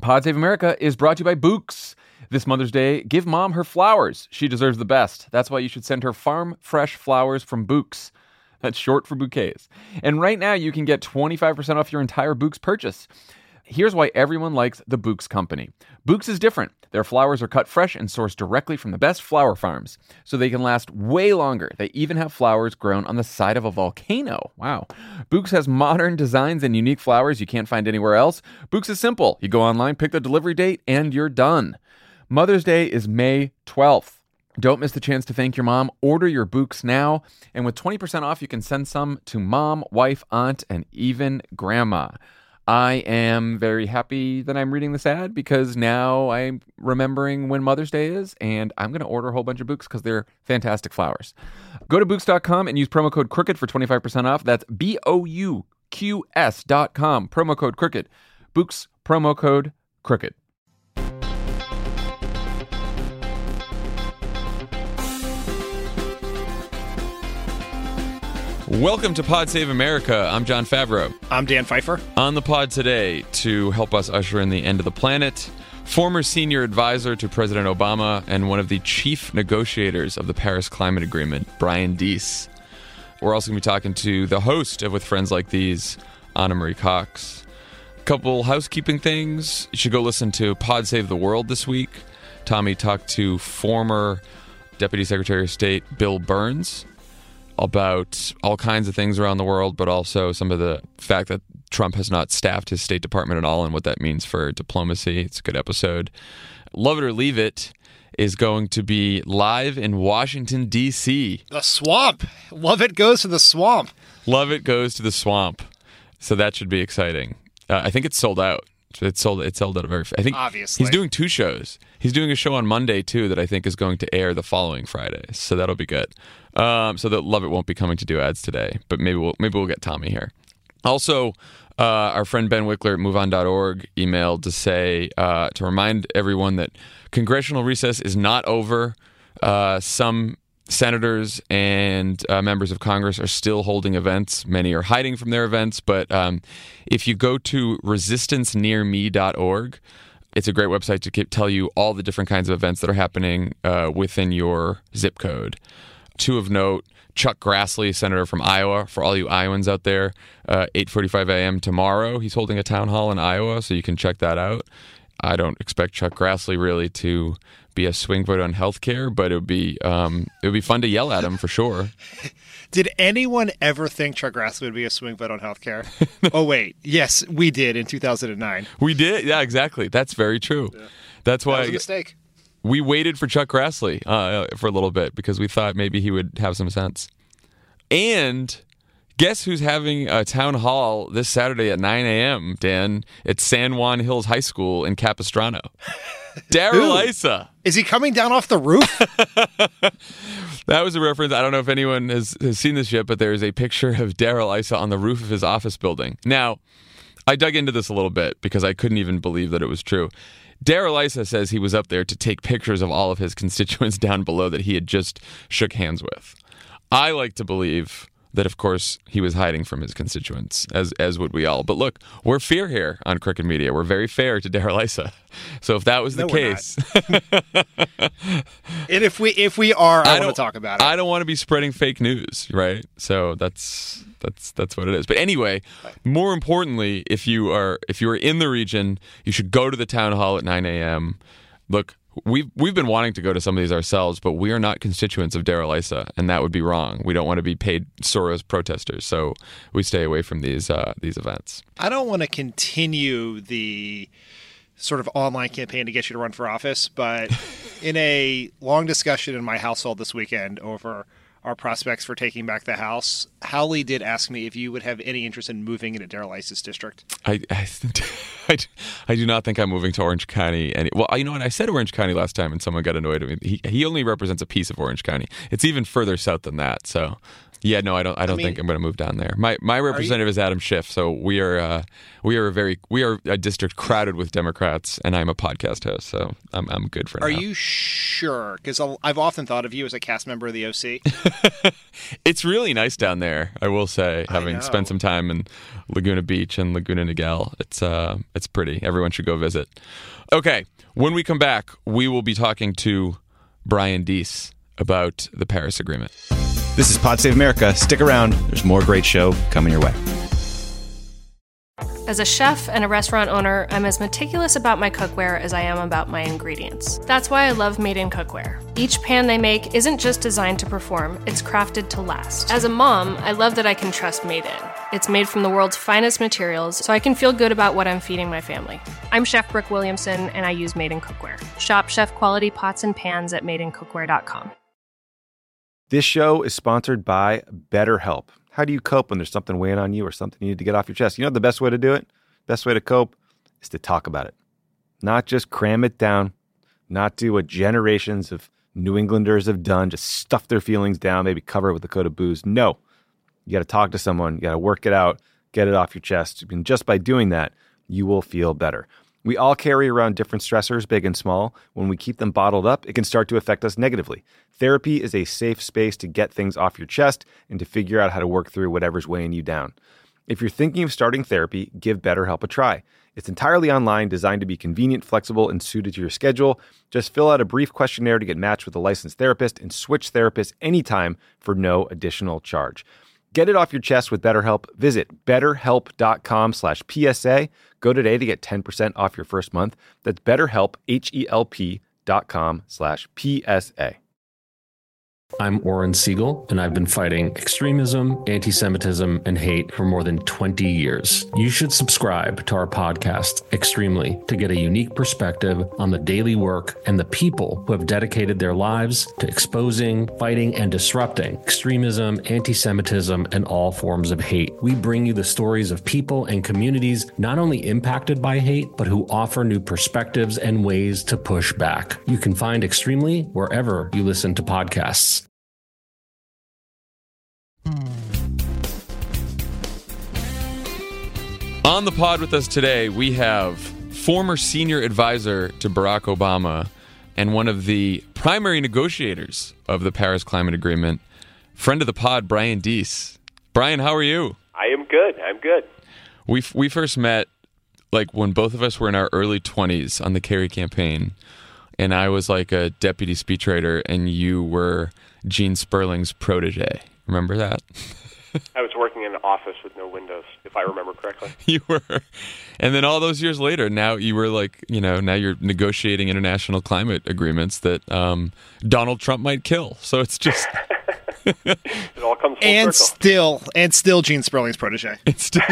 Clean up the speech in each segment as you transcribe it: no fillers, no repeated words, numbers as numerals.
Pod Save America is brought to you by Books. This Mother's Day, give Mom her flowers. She deserves the best. That's why you should send her farm fresh flowers from Books. That's short for bouquets. And right now, you can get 25% off your entire Books purchase. Here's why everyone likes the Books company. Books is different. Their flowers are cut fresh and sourced directly from the best flower farms, so they can last way longer. They even have flowers grown on the side of a volcano. Wow. Books has modern designs and unique flowers you can't find anywhere else. Books is simple. You go online, pick the delivery date, and you're done. Mother's Day is May 12th. Don't miss the chance to thank your mom. Order your Books now. And with 20% off, you can send some to mom, wife, aunt, and even grandma. I am very happy that I'm reading this ad because now I'm remembering when Mother's Day is, and I'm going to order a whole bunch of Books because they're fantastic flowers. Go to Books.com and use promo code CROOKED for 25% off. That's BOUQS.com. Promo code CROOKED. Books, promo code CROOKED. Welcome to Pod Save America. I'm John Favreau. I'm Dan Pfeiffer. On the pod today, to help us usher in the end of the planet, former senior advisor to President Obama and one of the chief negotiators of the Paris Climate Agreement, Brian Deese. We're also going to be talking to the host of With Friends Like These, Anna Marie Cox. A couple housekeeping things. You should go listen to Pod Save the World this week. Tommy talked to former Deputy Secretary of State Bill Burns about all kinds of things around the world, but also some of the fact that Trump has not staffed his State Department at all and what that means for diplomacy. It's a good episode. Love It or Leave It is going to be live in Washington, D.C. The swamp. Love It goes to the swamp. Love It goes to the swamp. So that should be exciting. I think it's sold out. It's sold out very. I think obviously he's doing two shows. He's doing a show on Monday too that I think is going to air the following Friday. So that'll be good. So that Love It won't be coming to do ads today, but maybe we'll get Tommy here. Also, our friend Ben Wickler at MoveOn.org emailed to say to remind everyone that congressional recess is not over. Some senators and members of Congress are still holding events. Many are hiding from their events, but if you go to resistancenearme.org, it's a great website to tell you all the different kinds of events that are happening within your zip code. Two of note, Chuck Grassley, senator from Iowa, for all you Iowans out there, 8:45 a.m. tomorrow. He's holding a town hall in Iowa, so you can check that out. I don't expect Chuck Grassley really to be a swing vote on healthcare, but it would be fun to yell at him for sure. Did anyone ever think Chuck Grassley would be a swing vote on healthcare? Oh wait, yes, we did in 2009. We did, yeah, exactly. That's very true. Yeah. That's why that was a mistake. We waited for Chuck Grassley for a little bit because we thought maybe he would have some sense. And guess who's having a town hall this Saturday at 9 a.m., Dan? It's San Juan Hills High School in Capistrano. Darryl Issa. Is he coming down off the roof? That was a reference. I don't know if anyone has seen this yet, but there's a picture of Darryl Issa on the roof of his office building. Now, I dug into this a little bit because I couldn't even believe that it was true. Darryl Issa says he was up there to take pictures of all of his constituents down below that he had just shook hands with. I like to believe that, of course, he was hiding from his constituents, as would we all. But look, we're fair here on Crooked Media. We're very fair to Darryl Issa. So if that was the case... And if we are, I want to talk about it. I don't want to be spreading fake news, right? So that's what it is. But anyway, more importantly, if you are in the region, you should go to the town hall at 9 a.m. Look, we've been wanting to go to some of these ourselves, but we are not constituents of Darryl Issa, and that would be wrong. We don't want to be paid Soros protesters, so we stay away from these events. I don't want to continue the sort of online campaign to get you to run for office, but in a long discussion in my household this weekend over our prospects for taking back the House, Howley did ask me if you would have any interest in moving into Darryl Issa's district. I do not think I'm moving to Orange County. Well, you know what? I said Orange County last time, and someone got annoyed at me. He only represents a piece of Orange County. It's even further south than that. So, Yeah, no, I don't think I'm going to move down there. My representative is Adam Schiff, so we are a district crowded with Democrats, and I'm a podcast host, so I'm good for now. Are you sure? Because I've often thought of you as a cast member of the OC. It's really nice down there, I will say, having spent some time in Laguna Beach and Laguna Niguel. It's pretty. Everyone should go visit. Okay, when we come back, we will be talking to Brian Deese about the Paris Agreement. This is Pod Save America. Stick around. There's more great show coming your way. As a chef and a restaurant owner, I'm as meticulous about my cookware as I am about my ingredients. That's why I love Made in Cookware. Each pan they make isn't just designed to perform, it's crafted to last. As a mom, I love that I can trust Made In. It's made from the world's finest materials, so I can feel good about what I'm feeding my family. I'm Chef Brooke Williamson, and I use Made in Cookware. Shop chef-quality pots and pans at madeincookware.com. This show is sponsored by BetterHelp. How do you cope when there's something weighing on you or something you need to get off your chest? You know the best way to do it? Best way to cope is to talk about it. Not just cram it down, not do what generations of New Englanders have done, just stuff their feelings down, maybe cover it with a coat of booze. No, you got to talk to someone. You got to work it out, get it off your chest. And just by doing that, you will feel better. We all carry around different stressors, big and small. When we keep them bottled up, it can start to affect us negatively. Therapy is a safe space to get things off your chest and to figure out how to work through whatever's weighing you down. If you're thinking of starting therapy, give BetterHelp a try. It's entirely online, designed to be convenient, flexible, and suited to your schedule. Just fill out a brief questionnaire to get matched with a licensed therapist and switch therapists anytime for no additional charge. Get it off your chest with BetterHelp. Visit betterhelp.com/PSA. Go today to get 10% off your first month. That's BetterHelp, HELP.com/PSA. I'm Oren Siegel, and I've been fighting extremism, anti-Semitism, and hate for more than 20 years. You should subscribe to our podcast, Extremely, to get a unique perspective on the daily work and the people who have dedicated their lives to exposing, fighting, and disrupting extremism, anti-Semitism, and all forms of hate. We bring you the stories of people and communities not only impacted by hate, but who offer new perspectives and ways to push back. You can find Extremely wherever you listen to podcasts. On the pod with us today, we have former senior advisor to Barack Obama and one of the primary negotiators of the Paris Climate Agreement, friend of the pod, Brian Deese. Brian, how are you? I am good. I'm good. We first met like when both of us were in our early 20s on the Kerry campaign, and I was like a deputy speechwriter, and you were Gene Sperling's protege. Remember that? I was working in an office with no windows, if I remember correctly. You were. And then all those years later, now you were like, now you're negotiating international climate agreements that Donald Trump might kill. So it's just... It all comes full circle. Still Gene Sperling's protege. It's still...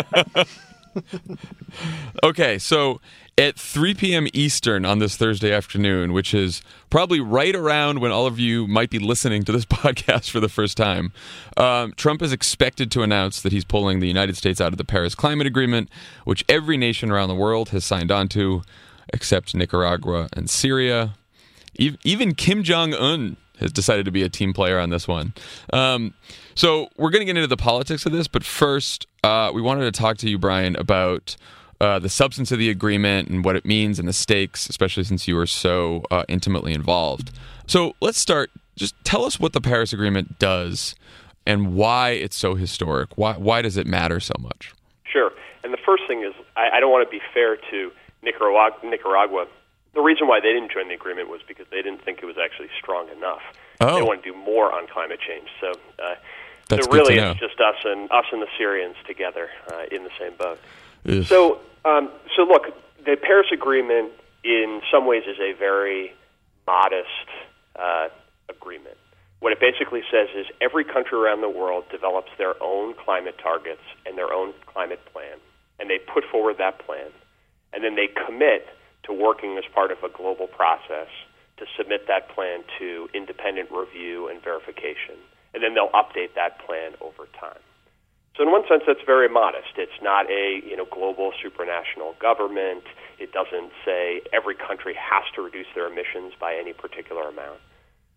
Okay, so at 3 p.m. Eastern on this Thursday afternoon, which is probably right around when all of you might be listening to this podcast for the first time, Trump is expected to announce that he's pulling the United States out of the Paris Climate Agreement, which every nation around the world has signed on to, except Nicaragua and Syria. Even Kim Jong-un has decided to be a team player on this one. So we're going to get into the politics of this, but first, we wanted to talk to you, Brian, about the substance of the agreement and what it means and the stakes, especially since you were so intimately involved. So let's start. Just tell us what the Paris Agreement does and why it's so historic. Why does it matter so much? Sure. And the first thing is, I don't want to be fair to Nicaragua. The reason why they didn't join the agreement was because they didn't think it was actually strong enough. Oh. They want to do more on climate change. So That's really, good to know. it's just us and the Syrians together in the same boat. Ugh. So look, the Paris Agreement in some ways is a very modest agreement. What it basically says is every country around the world develops their own climate targets and their own climate plan, and they put forward that plan, and then they commit to working as part of a global process to submit that plan to independent review and verification, and then they'll update that plan over time. So in one sense, that's very modest. It's not a global supranational government. It doesn't say every country has to reduce their emissions by any particular amount.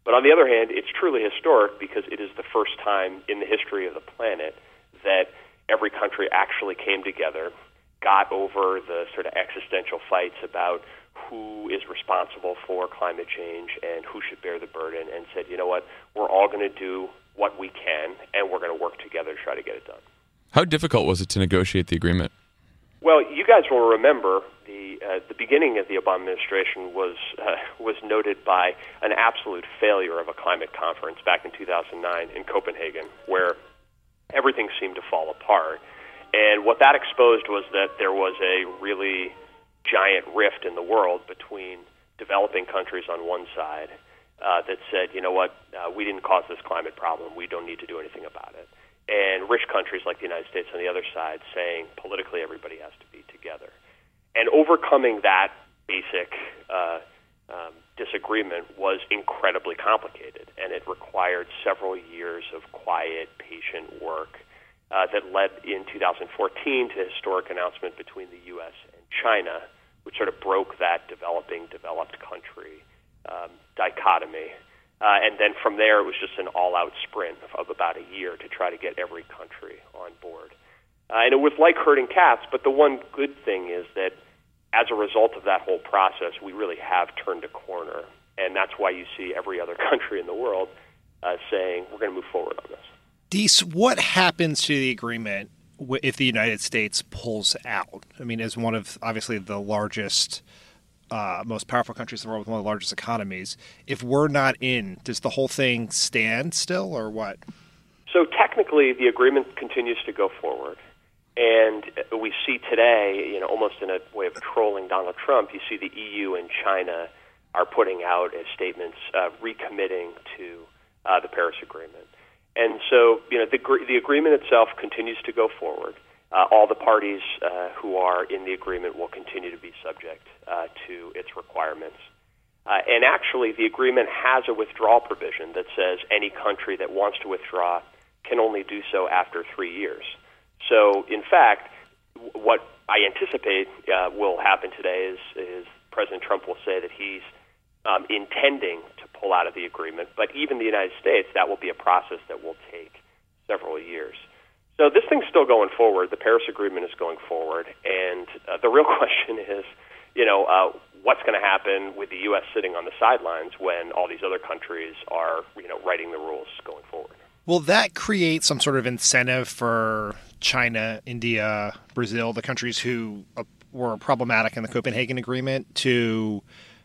But on the other hand, it's truly historic because it is the first time in the history of the planet that every country actually came together, got over the sort of existential fights about who is responsible for climate change and who should bear the burden, and said, you know what, we're all going to do what we can, and we're going to work together to try to get it done. How difficult was it to negotiate the agreement? Well, you guys will remember the beginning of the Obama administration was noted by an absolute failure of a climate conference back in 2009 in Copenhagen, where everything seemed to fall apart. And what that exposed was that there was a really giant rift in the world between developing countries on one side that said, you know what, we didn't cause this climate problem, we don't need to do anything about it, and rich countries like the United States on the other side saying politically everybody has to be together. And overcoming that basic disagreement was incredibly complicated, and it required several years of quiet, patient work that led in 2014 to a historic announcement between the U.S. and China, which sort of broke that developed country dichotomy. And then from there, it was just an all-out sprint of about a year to try to get every country on board. And it was like herding cats, but the one good thing is that as a result of that whole process, we really have turned a corner. And that's why you see every other country in the world saying, we're going to move forward on this. Deese, what happens to the agreement if the United States pulls out? I mean, as one of, obviously, the largest, most powerful countries in the world with one of the largest economies, if we're not in, does the whole thing stand still or what? So technically, the agreement continues to go forward. And we see today, you know, almost in a way of trolling Donald Trump, you see the EU and China are putting out statements recommitting to the Paris Agreement. And so, you know, the agreement itself continues to go forward. All the parties who are in the agreement will continue to be subject to its requirements. And actually, the agreement has a withdrawal provision that says any country that wants to withdraw can only do so after 3 years. So, in fact, what I anticipate will happen today is President Trump will say that he's intending to pull out of the agreement, but even the United States, that will be a process that will take several years. So this thing's still going forward. The Paris Agreement is going forward, and the real question is, you know, what's going to happen with the U.S. sitting on the sidelines when all these other countries are, you know, writing the rules going forward? Will that create some sort of incentive for China, India, Brazil, the countries who were problematic in the Copenhagen Agreement, to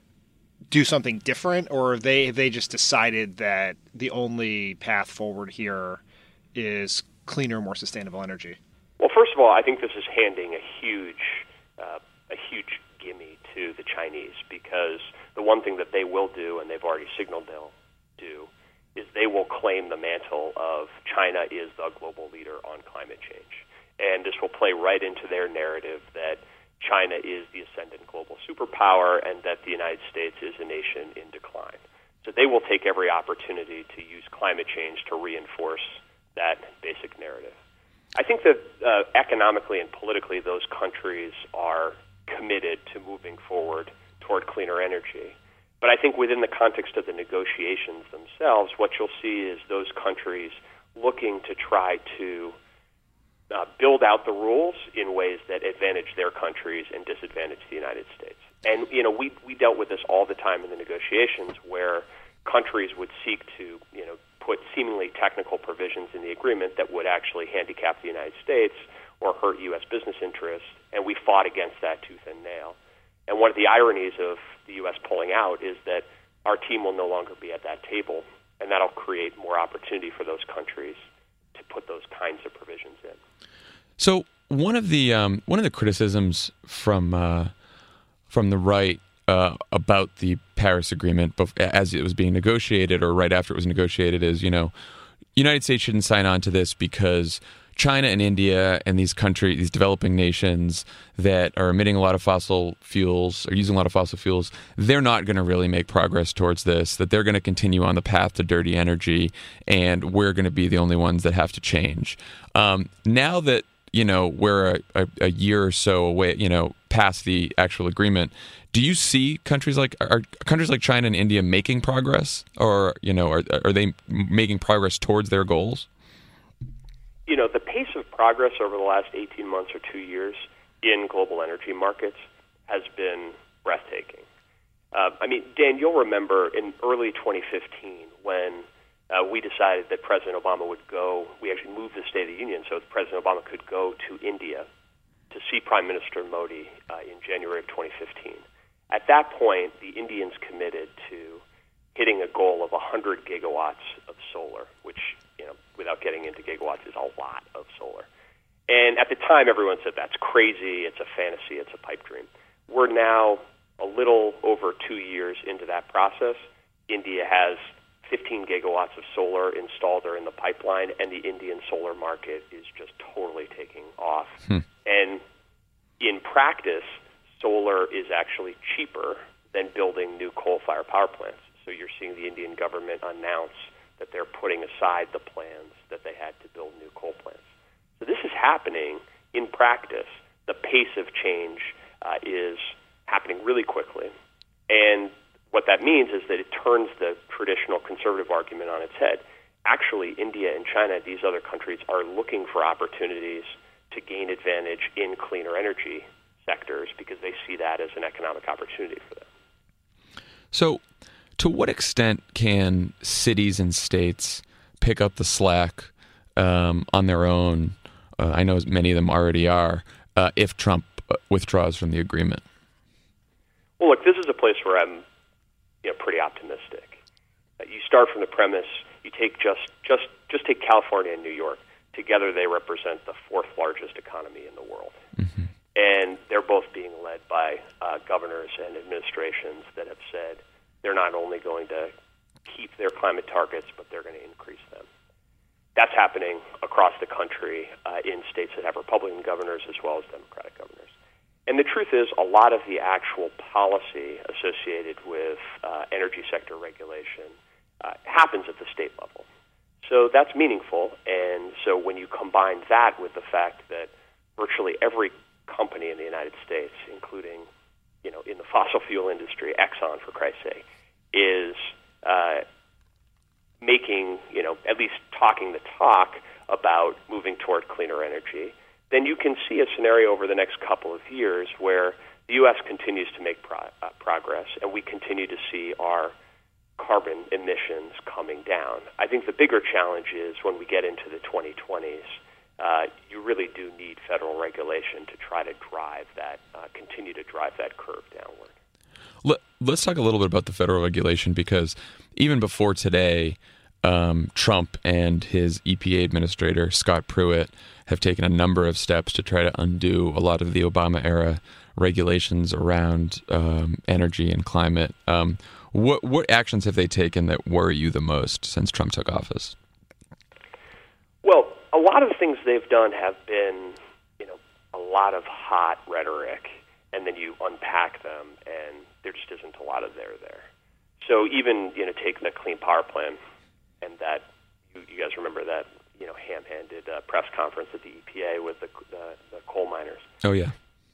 do something different, or have they just decided that the only path forward here is cleaner, more sustainable energy? Well, first of all, I think this is handing a huge gimme to the Chinese, because the one thing that they will do, and they've already signaled they'll do, is they will claim the mantle of China is the global leader on climate change. And this will play right into their narrative that China is the ascendant global superpower and that the United States is a nation in decline. So they will take every opportunity to use climate change to reinforce that basic narrative. I think that economically and politically those countries are committed to moving forward toward cleaner energy. But I think within the context of the negotiations themselves, what you'll see is those countries looking to try to build out the rules in ways that advantage their countries and disadvantage the United States. And, you know, we dealt with this all the time in the negotiations, where countries would seek to, you know, put seemingly technical provisions in the agreement that would actually handicap the United States or hurt U.S. business interests, and we fought against that tooth and nail. And one of the ironies of the U.S. pulling out is that our team will no longer be at that table, and that'll create more opportunity for those countries to put those kinds of provisions in. So one of the criticisms from the right about the Paris Agreement, as it was being negotiated or right after it was negotiated, is, you know, United States shouldn't sign on to this because China and India and these countries, these developing nations that are emitting a lot of fossil fuels or using a lot of fossil fuels, they're not going to really make progress towards this, that they're going to continue on the path to dirty energy, and we're going to be the only ones that have to change. Now that we're a year or so away, past the actual agreement, do you see countries like China and India making progress, or are they making progress towards their goals? The pace of progress over the last 18 months or 2 years in global energy markets has been breathtaking. Dan, you'll remember in early 2015 when we decided that President Obama would go, we actually moved the State of the Union so that President Obama could go to India to see Prime Minister Modi in January of 2015. At that point, the Indians committed to hitting a goal of 100 gigawatts of solar, which, without getting into gigawatts, is a lot of solar. And at the time, everyone said, that's crazy, it's a fantasy, it's a pipe dream. We're now a little over 2 years into that process. India has 15 gigawatts of solar installed or in the pipeline, and the Indian solar market is just totally taking off. And in practice, solar is actually cheaper than building new coal-fired power plants. So you're seeing the Indian government announce that they're putting aside the plans that they had to build new coal plants. So this is happening in practice. The pace of change is happening really quickly. And what that means is that it turns the traditional conservative argument on its head. Actually, India and China, these other countries, are looking for opportunities to gain advantage in cleaner energy sectors because they see that as an economic opportunity for them. So, to what extent can cities and states pick up the slack on their own? I know many of them already are, if Trump withdraws from the agreement. Well, look, this is a place where I'm pretty optimistic. You start from the premise, you take just take California and New York. Together they represent the fourth largest economy in the world. Mm-hmm. And they're both being led by governors and administrations that have said they're not only going to keep their climate targets, but they're going to increase them. That's happening across the country in states that have Republican governors as well as Democratic governors. And the truth is, a lot of the actual policy associated with energy sector regulation happens at the state level. So that's meaningful. And so when you combine that with the fact that virtually every company in the United States, including, in the fossil fuel industry, Exxon, for Christ's sake, is making, at least talking the talk about moving toward cleaner energy, then you can see a scenario over the next couple of years where the U.S. continues to make progress and we continue to see our carbon emissions coming down. I think the bigger challenge is when we get into the 2020s, you really do need federal regulation to try to drive that, continue to drive that curve downward. Let's talk a little bit about the federal regulation, because even before today, Trump and his EPA administrator, Scott Pruitt, have taken a number of steps to try to undo a lot of the Obama-era regulations around energy and climate. What actions have they taken that worry you the most since Trump took office? Well, a lot of the things they've done have been, a lot of hot rhetoric, and then you unpack them, and there just isn't a lot of there. So even, take the Clean Power Plan, and that, you guys remember that, ham-handed press conference at the EPA with the coal miners. Oh, yeah.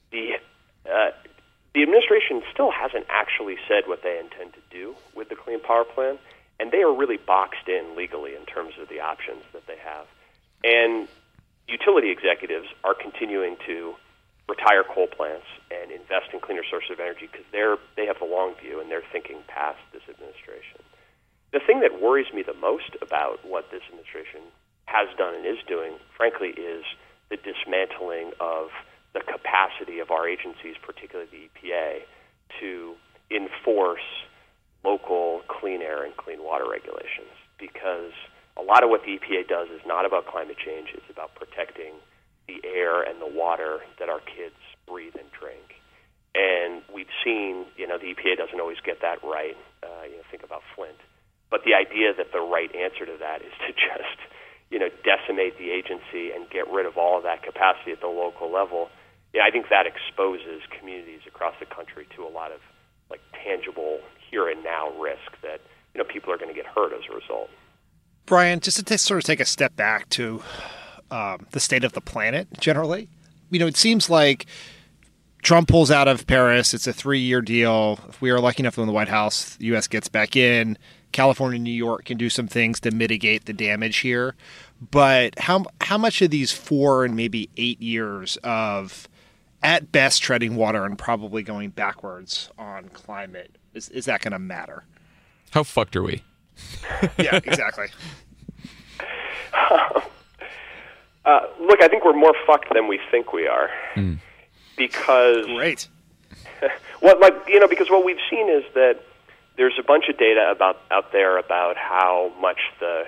The administration still hasn't actually said what they intend to do with the Clean Power Plan, and they are really boxed in legally in terms of the options that they have. And utility executives are continuing to retire coal plants and invest in cleaner sources of energy because they have the long view and they're thinking past this administration. The thing that worries me the most about what this administration has done and is doing, frankly, is the dismantling of the capacity of our agencies, particularly the EPA, to enforce local clean air and clean water regulations. Because a lot of what the EPA does is not about climate change, it's about protecting the air and the water that our kids breathe and drink. And we've seen, the EPA doesn't always get that right. Think about Flint. But the idea that the right answer to that is to just, decimate the agency and get rid of all of that capacity at the local level, I think that exposes communities across the country to a lot of tangible here and now risk that people are going to get hurt as a result. Brian, just to sort of take a step back to the state of the planet generally. It seems like Trump pulls out of Paris. It's a 3-year deal. If we are lucky enough to win the White House, the U.S. gets back in. California and New York can do some things to mitigate the damage here. But how much of these 4 and maybe 8 years of, at best, treading water and probably going backwards on climate, is that going to matter? How fucked are we? Yeah, exactly. Look, I think we're more fucked than we think we are. Because Great. Because what we've seen is that there's a bunch of data out there about how much the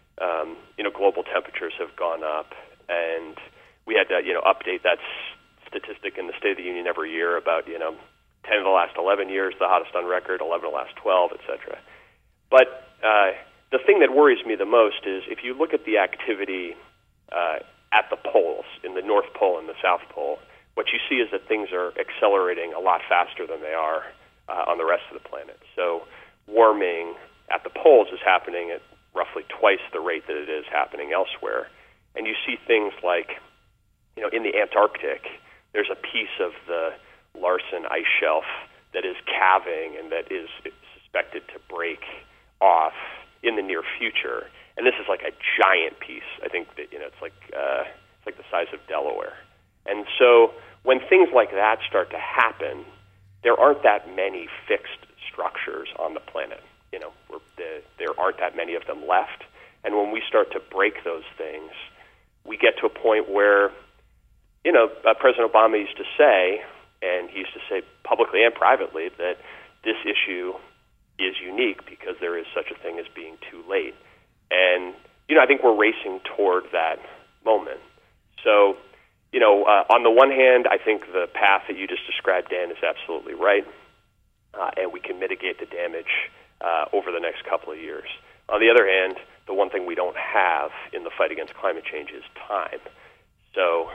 global temperatures have gone up, and we had to update that statistic in the State of the Union every year about 10 of the last 11 years, the hottest on record, 11 of the last 12, etc. But the thing that worries me the most is if you look at the activity at the poles, in the North Pole and the South Pole, what you see is that things are accelerating a lot faster than they are on the rest of the planet. So warming at the poles is happening at roughly twice the rate that it is happening elsewhere. And you see things like, in the Antarctic, there's a piece of the Larsen ice shelf that is calving and that is suspected to break off in the near future. And this is like a giant piece. I think that, it's like the size of Delaware. And so when things like that start to happen, there aren't that many fixed structures on the planet. There aren't that many of them left. And when we start to break those things, we get to a point where, President Obama used to say, and he used to say publicly and privately, that this issue is unique because there is such a thing as being too late. And, I think we're racing toward that moment. So, on the one hand, I think the path that you just described, Dan, is absolutely right, and we can mitigate the damage over the next couple of years. On the other hand, the one thing we don't have in the fight against climate change is time. So,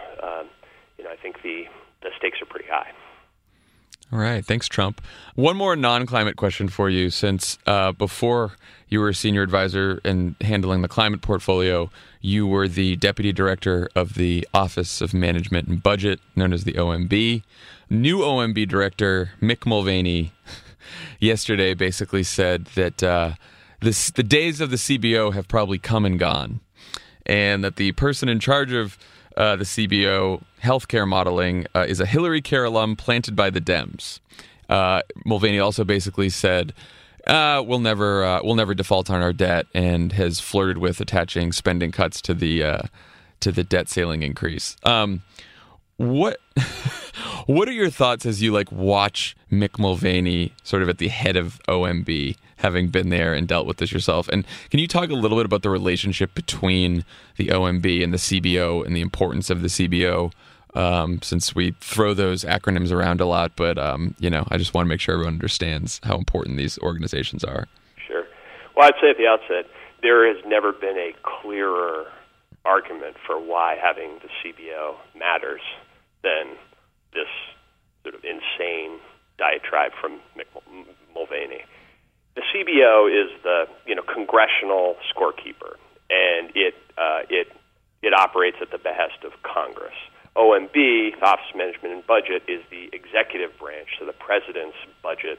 I think the stakes are pretty high. All right. Thanks, Trump. One more non-climate question for you, since before you were a senior advisor and handling the climate portfolio, you were the deputy director of the Office of Management and Budget, known as the OMB. New OMB director, Mick Mulvaney, yesterday basically said that the days of the CBO have probably come and gone, and that the person in charge of the CBO healthcare modeling is a Hillary Care alum planted by the Dems. Mulvaney also basically said, we'll never default on our debt, and has flirted with attaching spending cuts to the debt ceiling increase. What are your thoughts as you watch Mick Mulvaney sort of at the head of OMB, having been there and dealt with this yourself? And can you talk a little bit about the relationship between the OMB and the CBO and the importance of the CBO? Since we throw those acronyms around a lot, but I just want to make sure everyone understands how important these organizations are. Sure. Well, I'd say at the outset, there has never been a clearer argument for why having the CBO matters than this sort of insane diatribe from Mick Mulvaney. The CBO is the congressional scorekeeper, and it operates at the behest of Congress. OMB, the Office of Management and Budget, is the executive branch, so the president's budget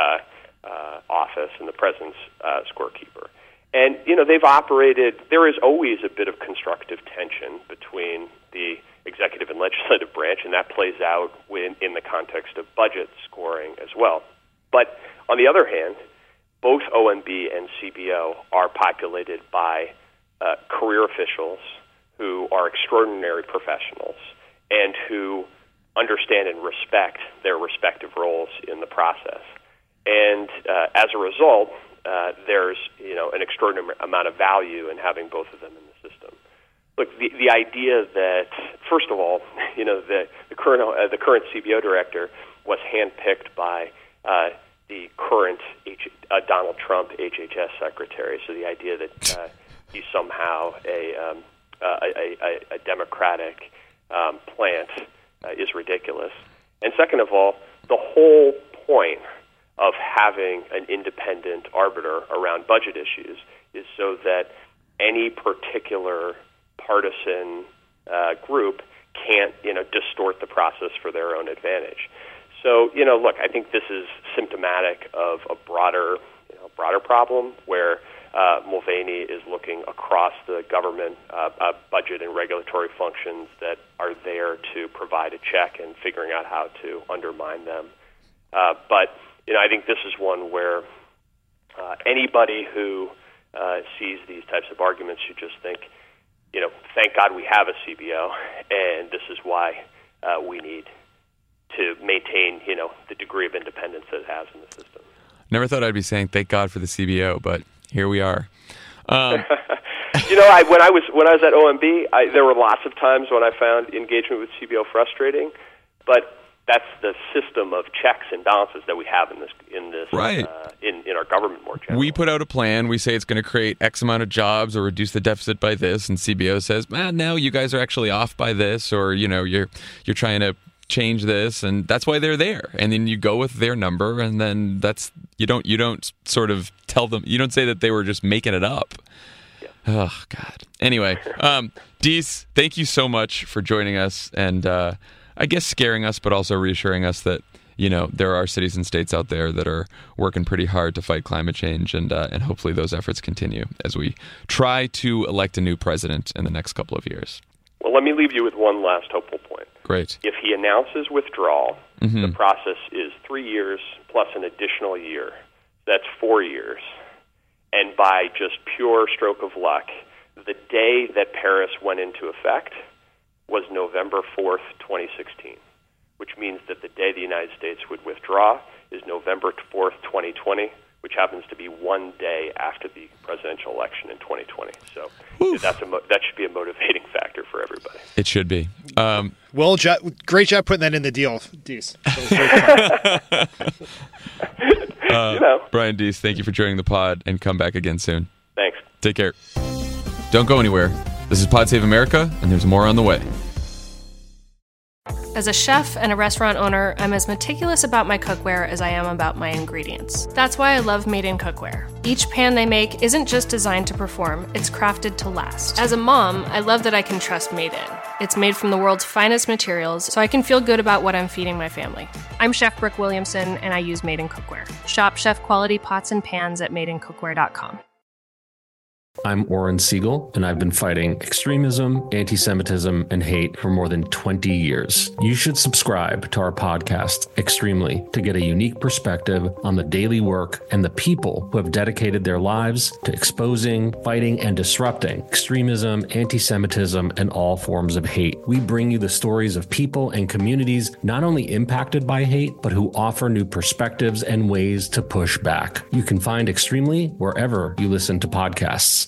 office and the president's scorekeeper. And, they've operated, there is always a bit of constructive tension between the executive and legislative branch, and that plays out in the context of budget scoring as well. But on the other hand, both OMB and CBO are populated by career officials who are extraordinary professionals and who understand and respect their respective roles in the process. And as a result, there's an extraordinary amount of value in having both of them in the system. Look, the idea that, first of all, the current CBO director was handpicked by the current Donald Trump HHS secretary. So the idea that he's somehow a Democratic plant is ridiculous. And second of all, the whole point of having an independent arbiter around budget issues is so that any particular partisan group can't, distort the process for their own advantage. So, look, I think this is symptomatic of a broader problem where Mulvaney is looking across the government budget and regulatory functions that are there to provide a check and figuring out how to undermine them. But I think this is one where anybody who sees these types of arguments should just think, thank God we have a CBO, and this is why we need to maintain, the degree of independence that it has in the system. Never thought I'd be saying thank God for the CBO, but here we are. When I was at OMB, there were lots of times when I found engagement with CBO frustrating, but that's the system of checks and balances that we have in this right. In our government more generally. We put out a plan. We say it's going to create X amount of jobs or reduce the deficit by this, and CBO says, no, you guys are actually off by this, or you're trying to change this, and that's why they're there. And then you go with their number, and then you don't sort of tell them, you don't say that they were just making it up. Yeah. Oh God. Anyway, Dees, thank you so much for joining us, and I guess scaring us, but also reassuring us that there are cities and states out there that are working pretty hard to fight climate change, and hopefully those efforts continue as we try to elect a new president in the next couple of years. Well, let me leave you with one last hopeful point. Great. If he announces withdrawal, the process is 3 years plus an additional year. That's 4 years. And by just pure stroke of luck, the day that Paris went into effect was November 4th, 2016, which means that the day the United States would withdraw is November 4th, 2020, which happens to be one day after the presidential election in 2020. So that should be a motivating factor for everybody. It should be. Well, great job putting that in the deal, Dees. That was very fun. Brian Dees, thank you for joining the pod, and come back again soon. Thanks. Take care. Don't go anywhere. This is Pod Save America, and there's more on the way. As a chef and a restaurant owner, I'm as meticulous about my cookware as I am about my ingredients. That's why I love Made in Cookware. Each pan they make isn't just designed to perform, it's crafted to last. As a mom, I love that I can trust Made In. It's made from the world's finest materials, so I can feel good about what I'm feeding my family. I'm Chef Brooke Williamson, and I use Made in Cookware. Shop chef-quality pots and pans at madeincookware.com. I'm Oren Siegel, and I've been fighting extremism, anti-Semitism, and hate for more than 20 years. You should subscribe to our podcast, Extremely, to get a unique perspective on the daily work and the people who have dedicated their lives to exposing, fighting, and disrupting extremism, anti-Semitism, and all forms of hate. We bring you the stories of people and communities not only impacted by hate, but who offer new perspectives and ways to push back. You can find Extremely wherever you listen to podcasts.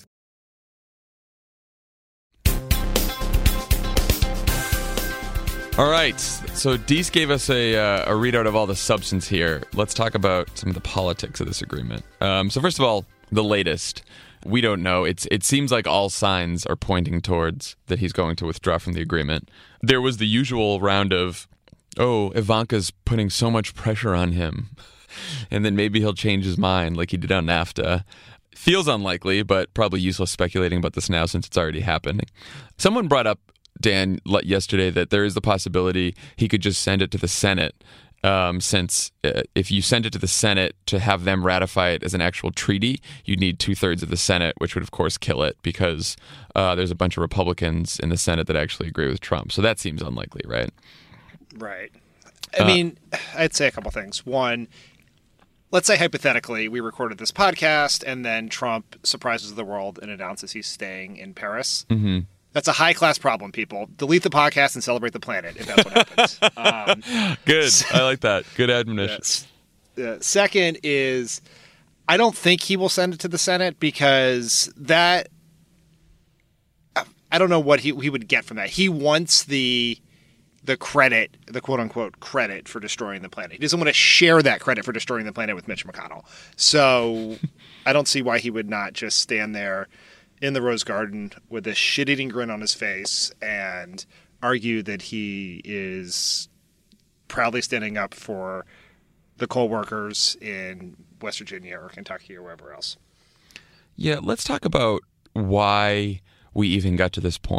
All right, so Dees gave us a readout of all the substance here. Let's talk about some of the politics of this agreement. So first of all, the latest. We don't know. It seems like all signs are pointing towards that he's going to withdraw from the agreement. There was the usual round of, Ivanka's putting so much pressure on him, and then maybe he'll change his mind like he did on NAFTA. Feels unlikely, but probably useless speculating about this now since it's already happening. Someone brought up, Dan, yesterday, that there is the possibility he could just send it to the Senate, since if you send it to the Senate to have them ratify it as an actual treaty, you'd need 2/3 of the Senate, which would, of course, kill it because there's a bunch of Republicans in the Senate that actually agree with Trump. So that seems unlikely, right? Right. I mean, I'd say a couple things. One, let's say hypothetically we recorded this podcast and then Trump surprises the world and announces he's staying in Paris. Mm-hmm. That's a high-class problem, people. Delete the podcast and celebrate the planet, if that's what happens. Good. I like that. Good admonition. Second is, I don't think he will send it to the Senate because that – I don't know what he would get from that. He wants the credit, the quote-unquote credit for destroying the planet. He doesn't want to share that credit for destroying the planet with Mitch McConnell. So I don't see why he would not just stand there in the Rose Garden with a shit-eating grin on his face and argue that he is proudly standing up for the coal workers in West Virginia or Kentucky or wherever else. Yeah, let's talk about why we even got to this point.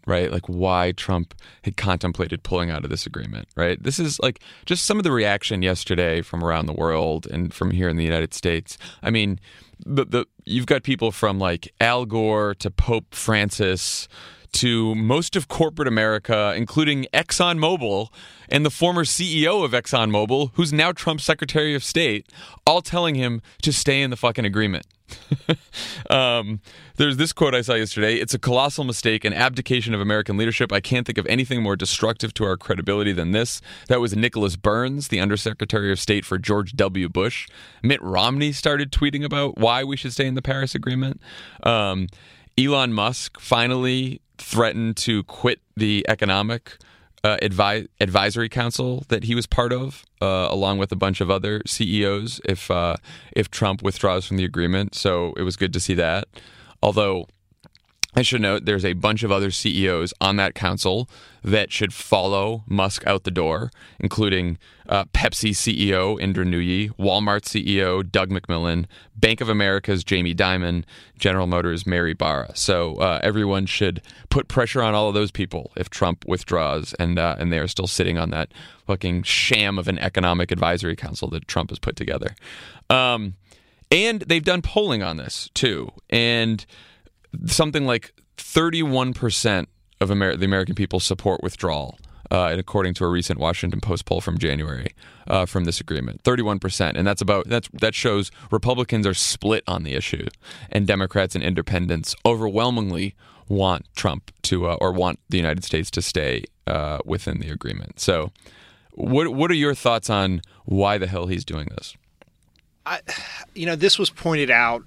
right? Like why Trump had contemplated pulling out of this agreement, right? This is like just some of the reaction yesterday from around the world and from here in the United States. I mean, you've got people from like Al Gore to Pope Francis to most of corporate America, including ExxonMobil and the former CEO of ExxonMobil, who's now Trump's Secretary of State, all telling him to stay in the fucking agreement. There's this quote I saw yesterday. "It's a colossal mistake, an abdication of American leadership. I can't think of anything more destructive to our credibility than this." That was Nicholas Burns, the Undersecretary of State for George W. Bush. Mitt Romney started tweeting about why we should stay in the Paris Agreement. Elon Musk finally threatened to quit the economic advisory council that he was part of, along with a bunch of other CEOs, if Trump withdraws from the agreement. So it was good to see that. Although I should note there's a bunch of other CEOs on that council that should follow Musk out the door, including Pepsi CEO Indra Nooyi, Walmart CEO Doug McMillon, Bank of America's Jamie Dimon, General Motors' Mary Barra. So everyone should put pressure on all of those people if Trump withdraws, and they are still sitting on that fucking sham of an economic advisory council that Trump has put together. And they've done polling on this too, and something like 31% of the American people support withdrawal, and according to a recent Washington Post poll from January, from this agreement. 31%, and that shows Republicans are split on the issue, and Democrats and independents overwhelmingly want Trump to or want the United States to stay within the agreement. So, what are your thoughts on why the hell he's doing this? This was pointed out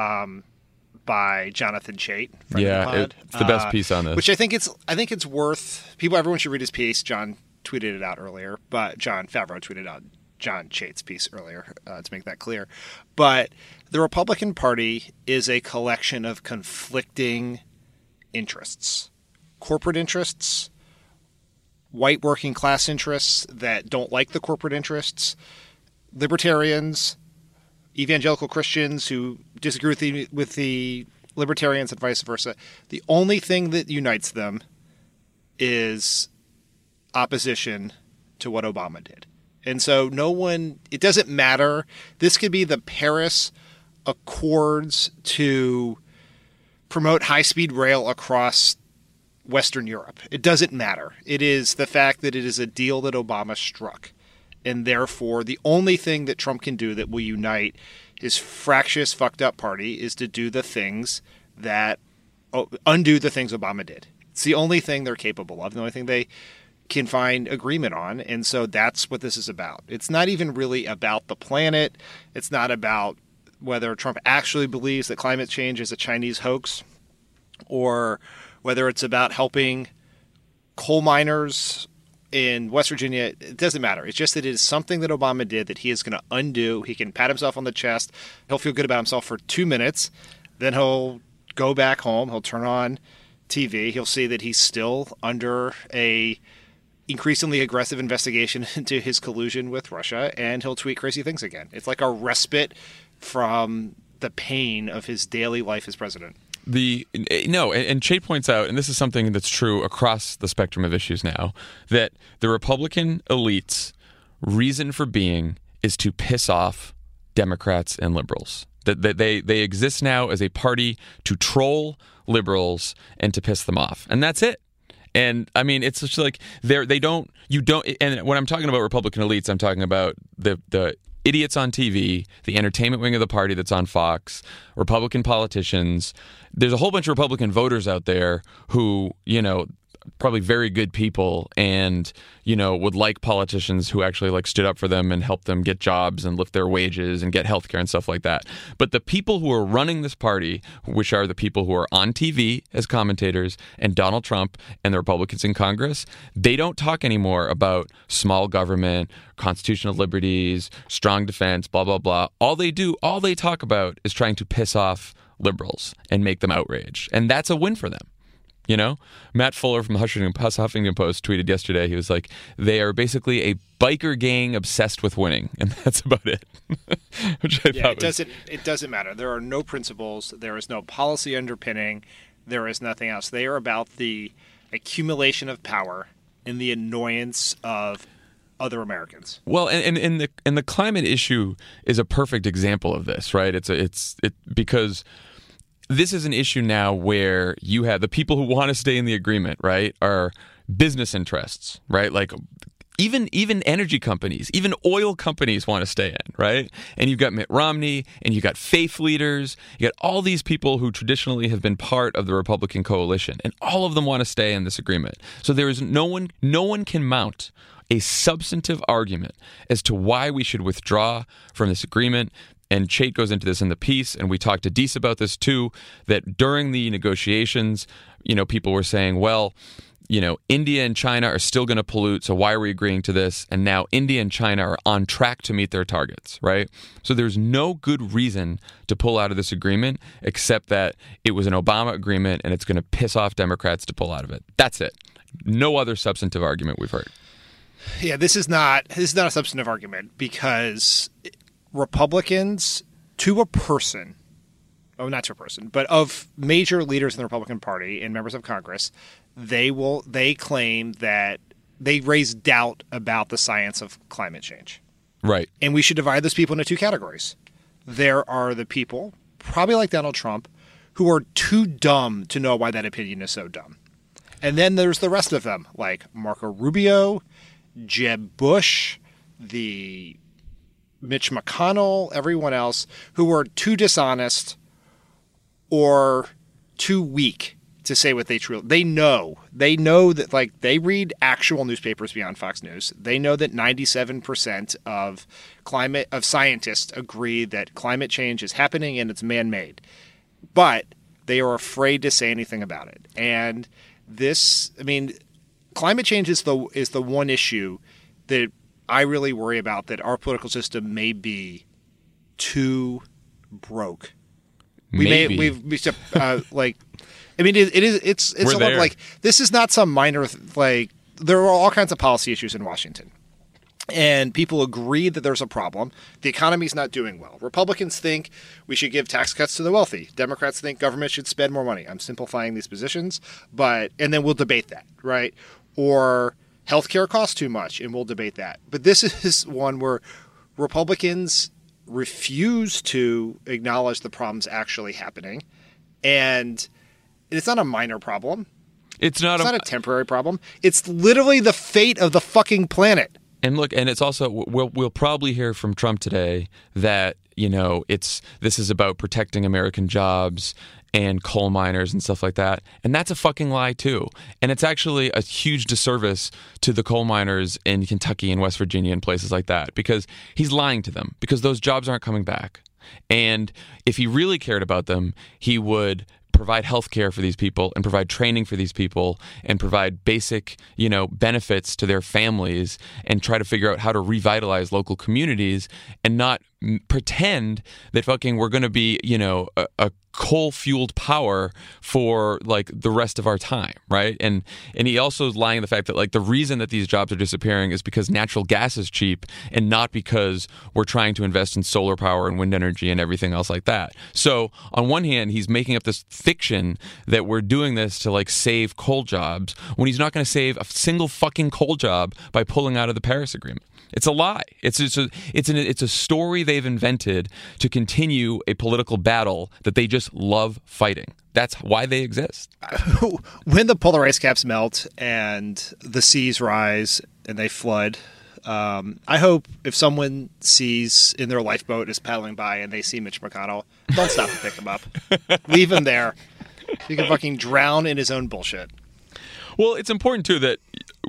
by Jonathan Chait. It's the best piece on this. Which I think it's worth everyone should read his piece. John tweeted it out earlier, but John Favreau tweeted out John Chait's piece earlier to make that clear. But the Republican Party is a collection of conflicting interests, corporate interests, white working class interests that don't like the corporate interests, libertarians, evangelical Christians who disagree with the libertarians and vice versa. The only thing that unites them is opposition to what Obama did. And so it doesn't matter. This could be the Paris Accords to promote high-speed rail across Western Europe. It doesn't matter. It is the fact that it is a deal that Obama struck. And therefore, the only thing that Trump can do that will unite his fractious, fucked up party is to do the things that undo the things Obama did. It's the only thing they're capable of, the only thing they can find agreement on. And so that's what this is about. It's not even really about the planet. It's not about whether Trump actually believes that climate change is a Chinese hoax, or whether it's about helping coal miners in West Virginia. It doesn't matter. It's just that it is something that Obama did that he is going to undo. He can pat himself on the chest. He'll feel good about himself for 2 minutes. Then he'll go back home. He'll turn on TV. He'll see that he's still under a increasingly aggressive investigation into his collusion with Russia, and he'll tweet crazy things again. It's like a respite from the pain of his daily life as president. And Chait points out, and this is something that's true across the spectrum of issues now, that the Republican elite's reason for being is to piss off Democrats and liberals. That they exist now as a party to troll liberals and to piss them off, and that's it. And I mean, it's just like and when I'm talking about Republican elites, I'm talking about the idiots on TV, the entertainment wing of the party that's on Fox, Republican politicians. There's a whole bunch of Republican voters out there who, probably very good people and, would like politicians who actually stood up for them and helped them get jobs and lift their wages and get health care and stuff like that. But the people who are running this party, which are the people who are on TV as commentators and Donald Trump and the Republicans in Congress, they don't talk anymore about small government, constitutional liberties, strong defense, blah, blah, blah. All they talk about is trying to piss off liberals and make them outraged. And that's a win for them. Matt Fuller from Huffington Post tweeted yesterday, he was like, they are basically a biker gang obsessed with winning, and that's about it. Which I thought it doesn't matter. There are no principles. There is no policy underpinning. There is nothing else. They are about the accumulation of power and the annoyance of other Americans. Well, and the climate issue is a perfect example of this, right? It's because this is an issue now where you have the people who want to stay in the agreement, right, are business interests, right? Like even energy companies, even oil companies want to stay in, right? And you've got Mitt Romney, and you've got faith leaders, you got all these people who traditionally have been part of the Republican coalition, and all of them want to stay in this agreement. So there is no one can mount a substantive argument as to why we should withdraw from this agreement. And Chait goes into this in the piece, and we talked to Deese about this too, that during the negotiations, people were saying, well, India and China are still going to pollute, so why are we agreeing to this? And now India and China are on track to meet their targets, right? So there's no good reason to pull out of this agreement except that it was an Obama agreement and it's going to piss off Democrats to pull out of it. That's it. No other substantive argument we've heard. Yeah, this is not a substantive argument because Republicans, to a person, not to a person, but of major leaders in the Republican Party and members of Congress, they claim that they raise doubt about the science of climate change. Right. And we should divide those people into two categories. There are the people, probably like Donald Trump, who are too dumb to know why that opinion is so dumb. And then there's the rest of them, like Marco Rubio, Jeb Bush, the Mitch McConnell, everyone else, who are too dishonest or too weak to say what they truly. They know that, like, they read actual newspapers beyond Fox News. They know that 97% of scientists agree that climate change is happening and it's man-made, but they are afraid to say anything about it. And climate change is the one issue that I really worry about, that our political system may be too broke. It's like, this is not some minor, like, there are all kinds of policy issues in Washington. And people agree that there's a problem. The economy's not doing well. Republicans think we should give tax cuts to the wealthy. Democrats think government should spend more money. I'm simplifying these positions, and then we'll debate that, right? Or healthcare costs too much, and we'll debate that. But this is one where Republicans refuse to acknowledge the problems actually happening. And it's not a minor problem. It's not a temporary problem. It's literally the fate of the fucking planet. And look, and it's also, we'll probably hear from Trump today that, this is about protecting American jobs and coal miners and stuff like that. And that's a fucking lie too. And it's actually a huge disservice to the coal miners in Kentucky and West Virginia and places like that, because he's lying to them, because those jobs aren't coming back. And if he really cared about them, he would provide health care for these people and provide training for these people and provide basic, benefits to their families and try to figure out how to revitalize local communities and not pretend that fucking we're going to be, a coal-fueled power for like the rest of our time, right? And he also is lying the fact that like the reason that these jobs are disappearing is because natural gas is cheap and not because we're trying to invest in solar power and wind energy and everything else like that. So on one hand, he's making up this fiction that we're doing this to like save coal jobs when he's not going to save a single fucking coal job by pulling out of the Paris Agreement. It's a lie. It's a story they've invented to continue a political battle that they just love fighting. That's why they exist. When the polar ice caps melt and the seas rise and they flood, I hope if someone sees in their lifeboat is paddling by and they see Mitch McConnell, don't stop and pick him up. Leave him there. He can fucking drown in his own bullshit. Well, it's important too that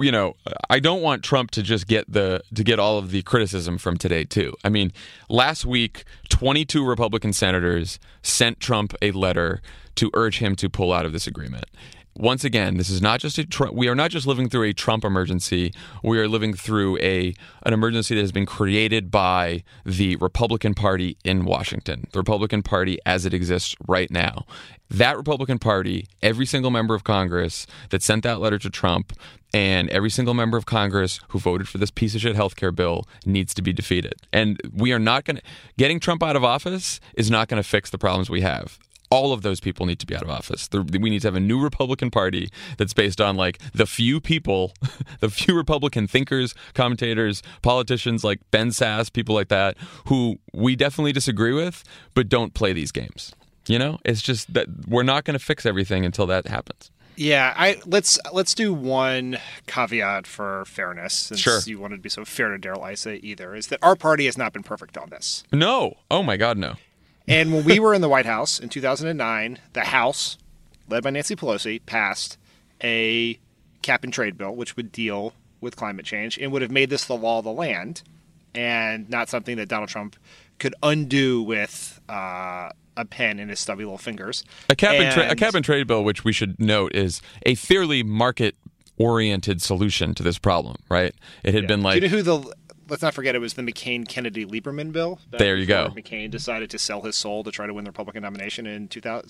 I don't want Trump to just get all of the criticism from today too. I mean, last week 22 Republican senators sent Trump a letter to urge him to pull out of this agreement. Once again, this is not just we are not just living through a Trump emergency. We are living through an emergency that has been created by the Republican Party in Washington, the Republican Party as it exists right now. That Republican Party, every single member of Congress that sent that letter to Trump, and every single member of Congress who voted for this piece of shit healthcare bill needs to be defeated. And we are not going to, getting Trump out of office is not going to fix the problems we have. all of those people need to be out of office. We need to have a new Republican Party that's based on like the few people, the few Republican thinkers, commentators, politicians like Ben Sass, people like that, who we definitely disagree with, but don't play these games. It's just that we're not going to fix everything until that happens. Yeah, let's do one caveat for fairness, since Sure. you wanted to be so fair to Darrell Issa either, is that our party has not been perfect on this. No. Oh my God, no. And when we were in the White House in 2009, the House, led by Nancy Pelosi, passed a cap and trade bill, which would deal with climate change and would have made this the law of the land and not something that Donald Trump could undo with a pen in his stubby little fingers. A cap and trade bill, which we should note is a fairly market-oriented solution to this problem, right? It had been like... Do you know who let's not forget, it was the McCain-Kennedy-Lieberman bill. There you go. McCain decided to sell his soul to try to win the Republican nomination in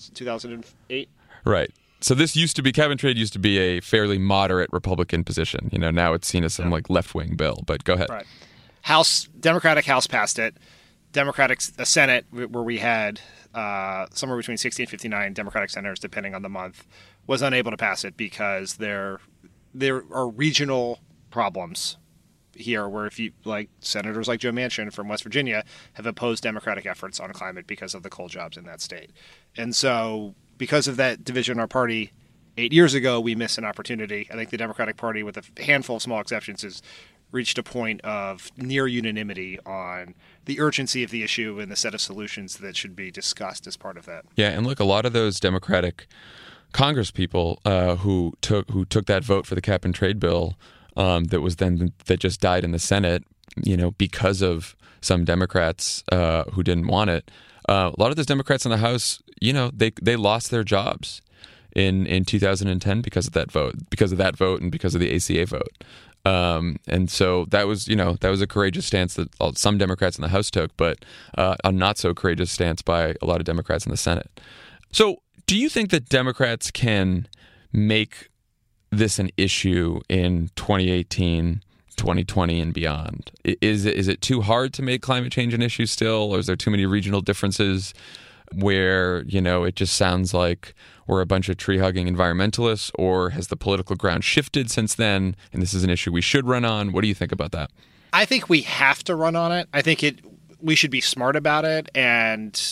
2008. Right. So this cap and trade used to be a fairly moderate Republican position. Now it's seen as some like left-wing bill, but go ahead. Right. Democratic House passed it. Democratic Senate, where we had somewhere between 60 and 59 Democratic senators, depending on the month, was unable to pass it because there are regional problems here where if you like senators like Joe Manchin from West Virginia have opposed Democratic efforts on climate because of the coal jobs in that state. And so because of that division in our party 8 years ago, we missed an opportunity. I think the Democratic Party, with a handful of small exceptions, has reached a point of near unanimity on the urgency of the issue and the set of solutions that should be discussed as part of that. Yeah, and look, a lot of those Democratic Congress people who took that vote for the cap and trade bill that just died in the Senate, because of some Democrats who didn't want it. A lot of those Democrats in the House, they lost their jobs in 2010 because of that vote, and because of the ACA vote. And so that was a courageous stance that some Democrats in the House took, but a not so courageous stance by a lot of Democrats in the Senate. So do you think that Democrats can make this an issue in 2018, 2020, and beyond? Is it too hard to make climate change an issue still, or is there too many regional differences where, it just sounds like we're a bunch of tree-hugging environmentalists, or has the political ground shifted since then, and this is an issue we should run on? What do you think about that? I think we have to run on it. I think we should be smart about it and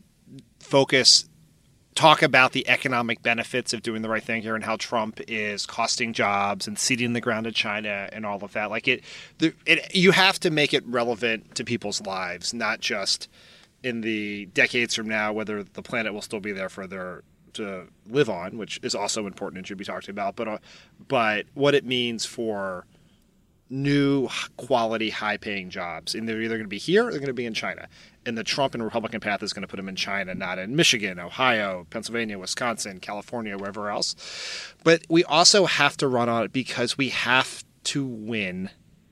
talk about the economic benefits of doing the right thing here and how Trump is costing jobs and ceding the ground to China and all of that. You have to make it relevant to people's lives, not just in the decades from now, whether the planet will still be there to live on, which is also important and should be talked about, but what it means for new quality, high-paying jobs. And they're either going to be here or they're going to be in China. And the Trump and Republican path is going to put them in China, not in Michigan, Ohio, Pennsylvania, Wisconsin, California, wherever else. But we also have to run on it because we have to win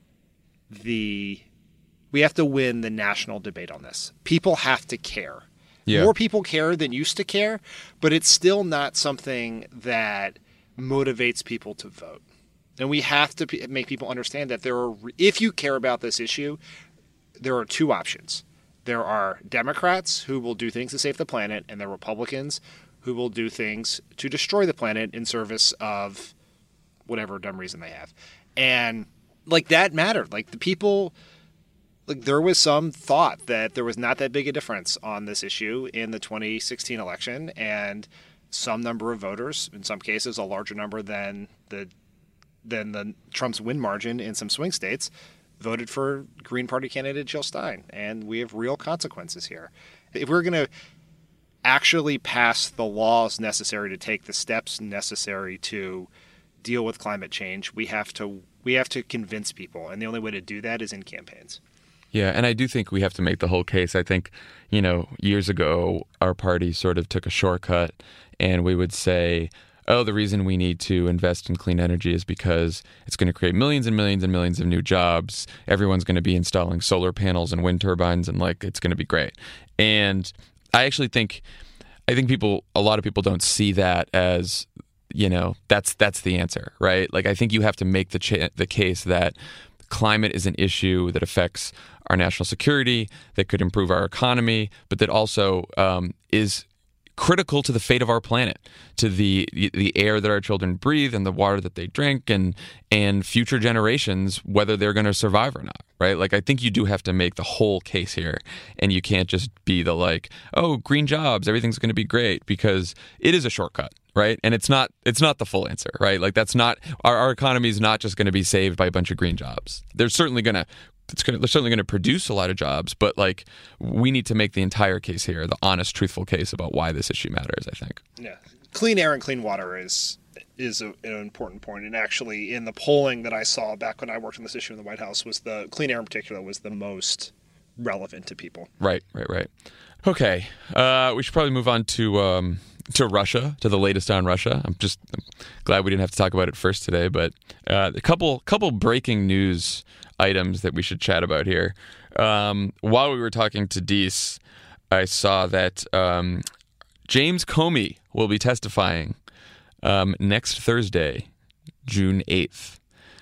the national debate on this. People have to care. Yeah. More people care than used to care, but it's still not something that motivates people to vote. And we have to make people understand that if you care about this issue, there are two options. There are Democrats who will do things to save the planet, and there are Republicans who will do things to destroy the planet in service of whatever dumb reason they have. And that mattered. The people, there was some thought that there was not that big a difference on this issue in the 2016 election, and some number of voters, in some cases a larger number than the Trump's win margin in some swing states, voted for Green Party candidate Jill Stein. And we have real consequences here. If we're going to actually pass the laws necessary to take the steps necessary to deal with climate change, we have to convince people. And the only way to do that is in campaigns. Yeah, and I do think we have to make the whole case. I think, years ago, our party sort of took a shortcut, and we would say, the reason we need to invest in clean energy is because it's going to create millions and millions and millions of new jobs. Everyone's going to be installing solar panels and wind turbines, and it's going to be great. And I actually think a lot of people don't see that as, that's the answer, right? I think you have to make the case that climate is an issue that affects our national security, that could improve our economy, but that also is critical to the fate of our planet, to the air that our children breathe and the water that they drink, and future generations, whether they're going to survive or not, right? Like, I think you do have to make the whole case here, and you can't just be the like, oh, green jobs, everything's going to be great, because it is a shortcut, right? And it's not the full answer, right? Like, that's not our economy is not just going to be saved by a bunch of green jobs. They're certainly going to produce a lot of jobs, but like, we need to make the entire case here, the honest, truthful case about why this issue matters, I think. Yeah. Clean air and clean water is an important point. And actually, in the polling that I saw back when I worked on this issue in the White House, was the clean air in particular was the most relevant to people. Right. Okay. We should probably move on to Russia, to the latest on Russia. I'm glad we didn't have to talk about it first today, but a couple breaking news items that we should chat about here. While we were talking to Deese, I saw that James Comey will be testifying next Thursday, June 8th,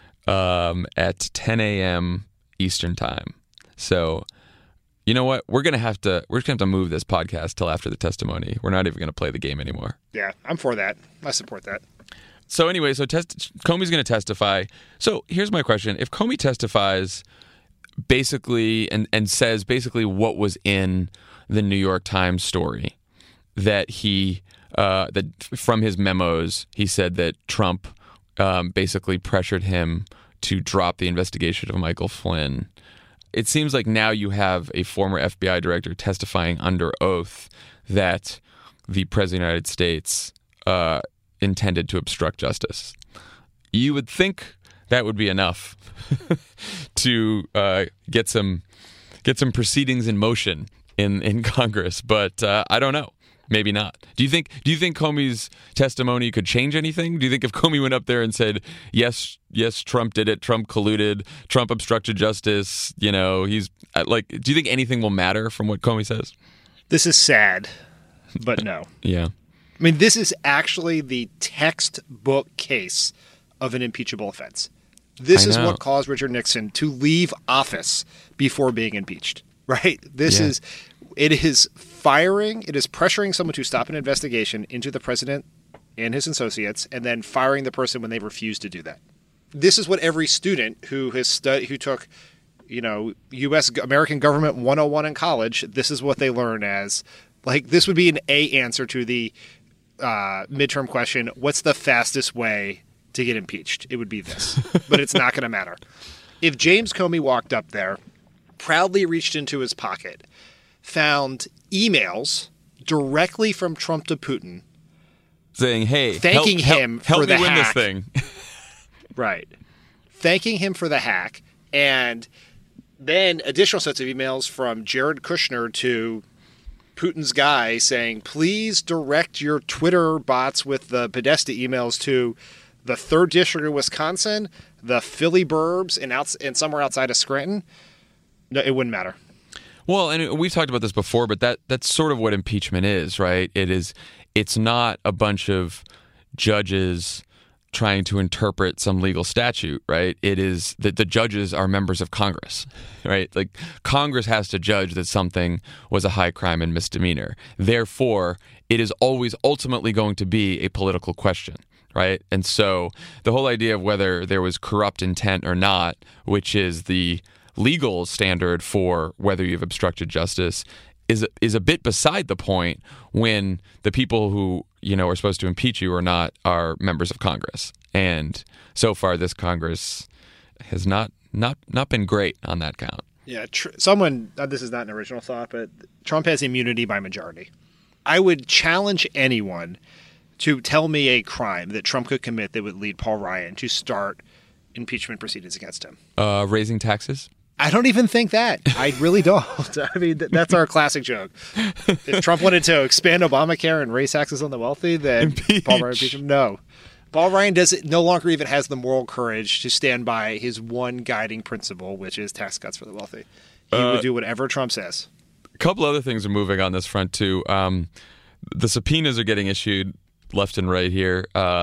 at 10 a.m. Eastern Time. So, you know what? We're just gonna have to move this podcast till after the testimony. We're not even gonna play the game anymore. Yeah, I'm for that. I support that. So anyway, Comey's going to testify. So here's my question. If Comey testifies basically and says basically what was in the New York Times story, that that from his memos, he said that Trump basically pressured him to drop the investigation of Michael Flynn. It seems like now you have a former FBI director testifying under oath that the President of the United States intended to obstruct justice. You would think that would be enough to get some proceedings in motion in Congress, but I don't know. Maybe not. Do you think Comey's testimony could change anything? Do you think if Comey went up there and said, yes, Trump did it, Trump colluded, Trump obstructed justice, he's like, do you think anything will matter from what Comey says? This is sad, but no. Yeah. I mean, this is actually the textbook case of an impeachable offense. This is what caused Richard Nixon to leave office before being impeached, right? It is pressuring someone to stop an investigation into the president and his associates, and then firing the person when they refuse to do that. This is what every student who took, American Government 101 in college, this is what they learn as, like, this would be an A answer to the midterm question, what's the fastest way to get impeached? It would be this, but it's not going to matter. If James Comey walked up there, proudly reached into his pocket, found emails directly from Trump to Putin saying, hey, thanking him for the win hack. This thing. Right. Thanking him for the hack, and then additional sets of emails from Jared Kushner to Putin's guy saying, please direct your Twitter bots with the Podesta emails to the 3rd District of Wisconsin, the Philly burbs, and somewhere outside of Scranton. No, it wouldn't matter. Well, and we've talked about this before, but that's sort of what impeachment is, right? It's not a bunch of judges trying to interpret some legal statute, right? It is that the judges are members of Congress, right? Like, Congress has to judge that something was a high crime and misdemeanor. Therefore, it is always ultimately going to be a political question, right? And so the whole idea of whether there was corrupt intent or not, which is the legal standard for whether you've obstructed justice, is a bit beside the point when the people who are supposed to impeach you or not are members of Congress. And so far, this Congress has not been great on that count. Yeah, this is not an original thought, but Trump has immunity by majority. I would challenge anyone to tell me a crime that Trump could commit that would lead Paul Ryan to start impeachment proceedings against him. Raising taxes? I don't even think that. I really don't. I mean, that's our classic joke. If Trump wanted to expand Obamacare and raise taxes on the wealthy, then Paul Ryan impeach him. No. Paul Ryan no longer even has the moral courage to stand by his one guiding principle, which is tax cuts for the wealthy. He would do whatever Trump says. A couple other things are moving on this front, too. The subpoenas are getting issued left and right here.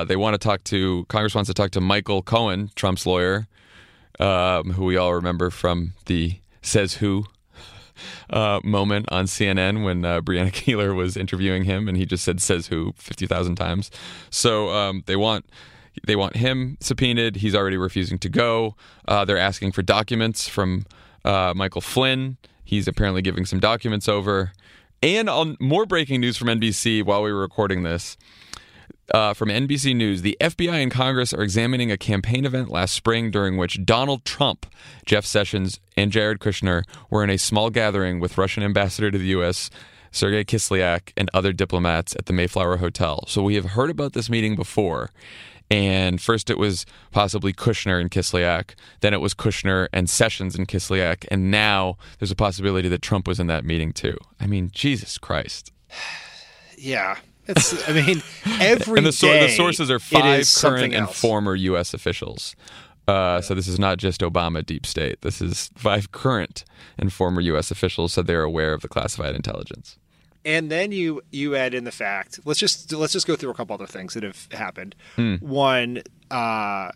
Congress wants to talk to Michael Cohen, Trump's lawyer, who we all remember from the Says Who moment on CNN when Breonna Keeler was interviewing him, and he just said "says who" 50,000 times. So they want him subpoenaed. He's already refusing to go. They're asking for documents from Michael Flynn. He's apparently giving some documents over. And on more breaking news from NBC while we were recording this. From NBC News, the FBI and Congress are examining a campaign event last spring during which Donald Trump, Jeff Sessions, and Jared Kushner were in a small gathering with Russian ambassador to the U.S., Sergei Kislyak, and other diplomats at the Mayflower Hotel. So we have heard about this meeting before. And first it was possibly Kushner and Kislyak. Then it was Kushner and Sessions and Kislyak. And now there's a possibility that Trump was in that meeting too. I mean, Jesus Christ. Yeah. It's, I mean, every and the sources are 5 current and else. former U.S. officials. So this is not just Obama deep state. This is 5 current and former U.S. officials said they're aware of the classified intelligence. And then you add in the fact. Let's just go through a couple other things that have happened. One, there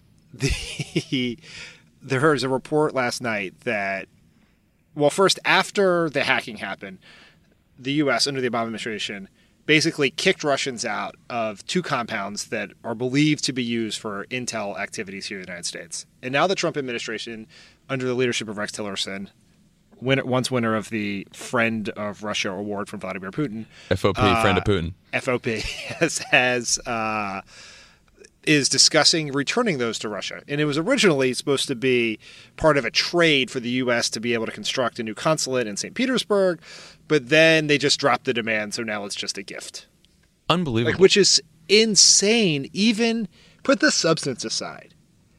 was a report last night that, well, first after the hacking happened, the U.S. under the Obama administration basically kicked Russians out of 2 compounds that are believed to be used for intel activities here in the United States. And now the Trump administration, under the leadership of Rex Tillerson, once winner of the Friend of Russia Award from Vladimir Putin. FOP, Friend of Putin. FOP is discussing returning those to Russia. And it was originally supposed to be part of a trade for the U.S. to be able to construct a new consulate in St. Petersburg, but then they just dropped the demand, so now it's just a gift. Unbelievable. Which is insane. Even put the substance aside.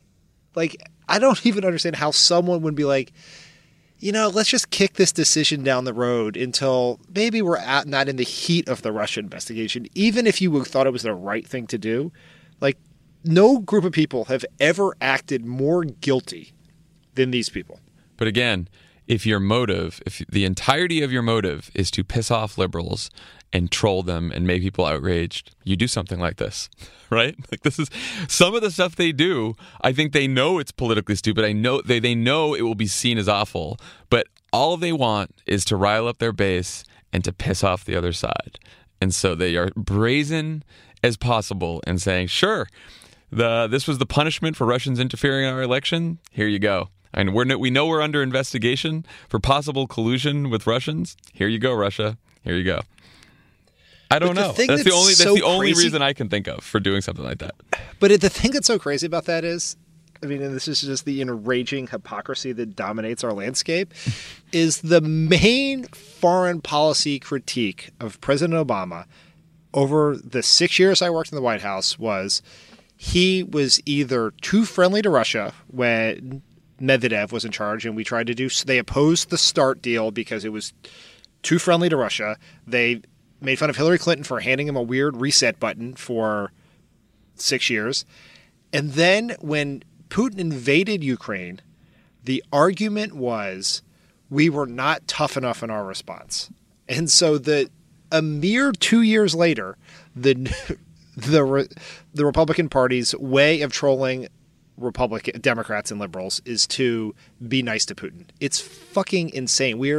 I don't even understand how someone would be like, let's just kick this decision down the road until maybe we're not in the heat of the Russia investigation. Even if you thought it was the right thing to do, no group of people have ever acted more guilty than these people. But again, if the entirety of your motive is to piss off liberals and troll them and make people outraged, you do something like this, right? This is some of the stuff they do. I think they know it's politically stupid. I know they know it will be seen as awful, but all they want is to rile up their base and to piss off the other side. And so they are brazen as possible and saying, sure, this was the punishment for Russians interfering in our election. Here you go. And we know we're under investigation for possible collusion with Russians. Here you go, Russia. Here you go. I don't know. That's the only reason I can think of for doing something like that. But the thing that's so crazy about that is, and this is just the enraging hypocrisy that dominates our landscape, is the main foreign policy critique of President Obama over the 6 years I worked in the White House was he was either too friendly to Russia when Medvedev was in charge, and they opposed the START deal because it was too friendly to Russia. They made fun of Hillary Clinton for handing him a weird reset button for 6 years. And then when Putin invaded Ukraine, the argument was we were not tough enough in our response. And so a mere 2 years later, the Republican Party's way of trolling Democrats and liberals is to be nice to Putin. It's fucking insane. We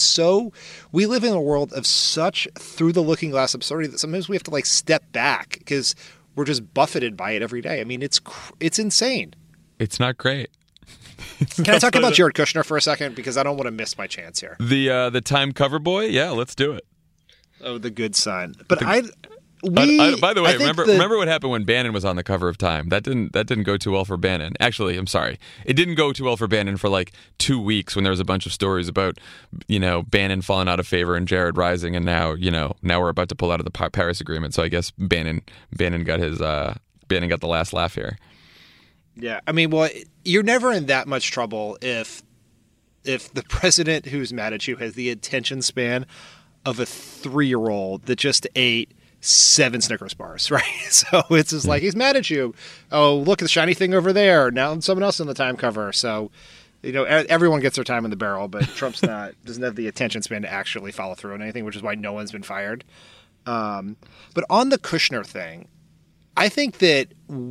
live in a world of such through the looking glass absurdity that sometimes we have to step back because we're just buffeted by it every day. I mean, it's insane. It's not great. Can I talk about Jared Kushner for a second? Because I don't want to miss my chance here. The Time cover boy? Yeah, let's do it. Oh, the good son. But by the way, remember what happened when Bannon was on the cover of Time? That didn't go too well for Bannon. Actually, I'm sorry. It didn't go too well for Bannon for 2 weeks when there was a bunch of stories about, Bannon falling out of favor and Jared rising, and now we're about to pull out of the Paris Agreement. So I guess Bannon got the last laugh here. Yeah. I mean, well, you're never in that much trouble if the president who's mad at you has the attention span of a 3-year-old that just ate 7 Snickers bars, right? So it's just he's mad at you. Oh, look at the shiny thing over there. Now someone else on the Time cover. So, everyone gets their time in the barrel, but Trump's doesn't have the attention span to actually follow through on anything, which is why no one's been fired. But on the Kushner thing, I think that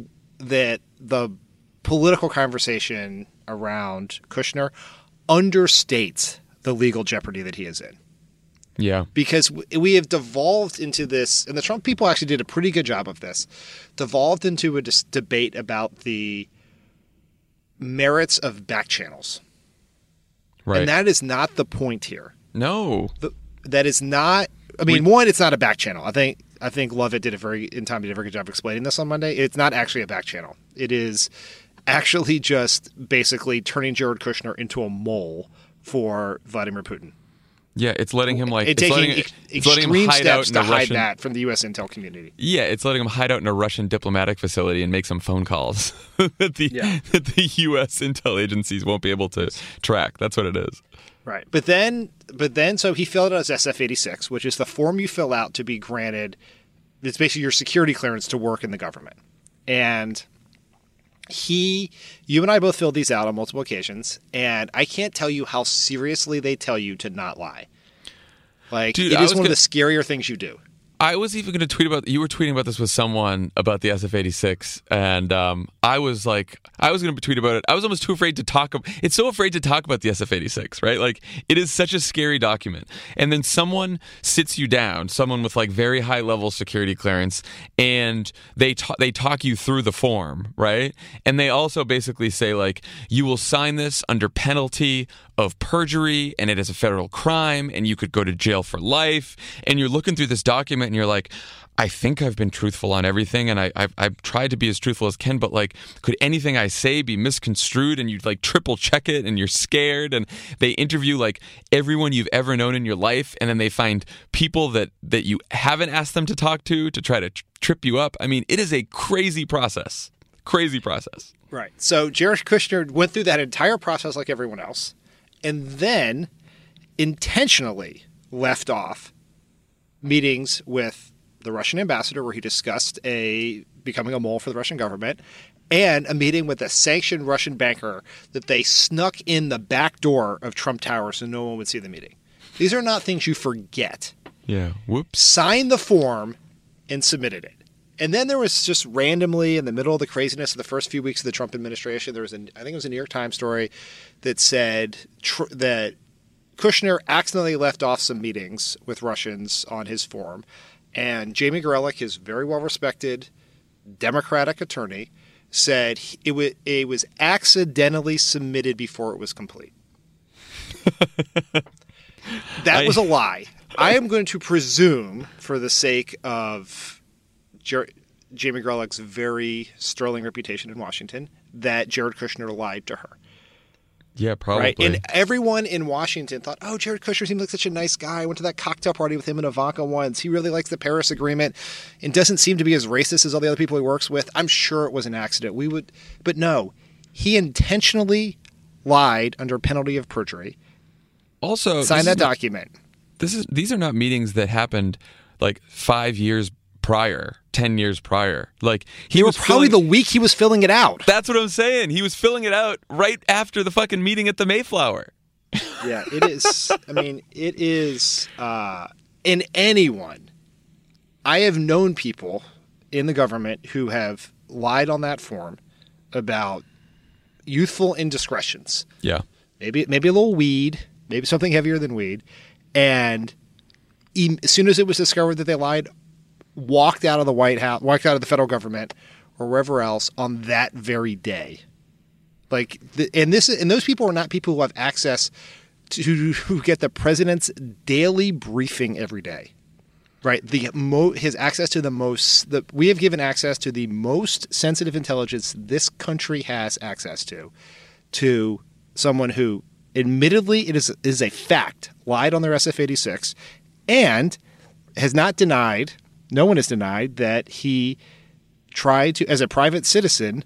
the political conversation around Kushner understates the legal jeopardy that he is in. Yeah. Because we have devolved into this, and the Trump people actually did a pretty good job of this, devolved into a debate about the merits of back channels. Right. And that is not the point here. No. That is not, I mean, one, it's not a back channel. I think Lovett did a very good job explaining this on Monday. It's not actually a back channel. It is actually just basically turning Jared Kushner into a mole for Vladimir Putin. Yeah, it's letting him taking extreme steps to hide that from the U.S. intel community. Yeah, it's letting him hide out in a Russian diplomatic facility and make some phone calls that the U.S. intel agencies won't be able to track. That's what it is. Right, but then, so he filled out his SF-86, which is the form you fill out to be granted. It's basically your security clearance to work in the government, and you and I both filled these out on multiple occasions, and I can't tell you how seriously they tell you to not lie. Like, dude, it is one of the scarier things you do. I was even going to tweet about, you were tweeting about this with someone about the SF-86, and I was going to tweet about it. I was almost too afraid to talk about, it's so afraid to talk about the SF-86, right? Like, it is such a scary document. And then someone sits you down, someone with like very high level security clearance, and they talk you through the form, right? And they also basically say like, you will sign this under penalty of perjury, and it is a federal crime, and you could go to jail for life. And you're looking through this document and you're like, I think I've been truthful on everything, and I've tried to be as truthful as can, but like, could anything I say be misconstrued? And you like triple check it, and you're scared. And they interview like everyone you've ever known in your life, and then they find people that you haven't asked them to talk to try to trip you up. I mean, it is a crazy process. Crazy process. Right. So Jared Kushner went through that entire process like everyone else, and then intentionally left off meetings with the Russian ambassador where he discussed becoming a mole for the Russian government, and a meeting with a sanctioned Russian banker that they snuck in the back door of Trump Tower so no one would see the meeting. These are not things you forget. Yeah. Whoops. Signed the form and submitted it. And then there was just randomly in the middle of the craziness of the first few weeks of the Trump administration, there was I think it was a New York Times story that said that Kushner accidentally left off some meetings with Russians on his form. And Jamie Gorelick, his very well-respected Democratic attorney, said it was accidentally submitted before it was complete. That was a lie. I am going to presume, for the sake of Jamie Gorelick's very sterling reputation in Washington, that Jared Kushner lied to her. Yeah, probably. Right? And everyone in Washington thought, oh, Jared Kushner seems like such a nice guy. I went to that cocktail party with him and Ivanka once. He really likes the Paris Agreement and doesn't seem to be as racist as all the other people he works with. I'm sure it was an accident. But no, he intentionally lied under penalty of perjury. Also, signed that document. These are not meetings that happened like 5 years prior, 10 years prior. Like they were probably the week he was filling it out. That's what I'm saying. He was filling it out right after the fucking meeting at the Mayflower. Yeah, it is. I mean, it is. In anyone, I have known people in the government who have lied on that form about youthful indiscretions. Yeah, maybe a little weed, maybe something heavier than weed, and as soon as it was discovered that they lied, walked out of the White House, walked out of the federal government, or wherever else on that very day. Like, and those people are not people who have access to, who get the president's daily briefing every day, right? His access to we have given access to the most sensitive intelligence this country has access to someone who, admittedly, it is a fact, lied on their SF-86, and has not denied. No one has denied that he tried to, as a private citizen,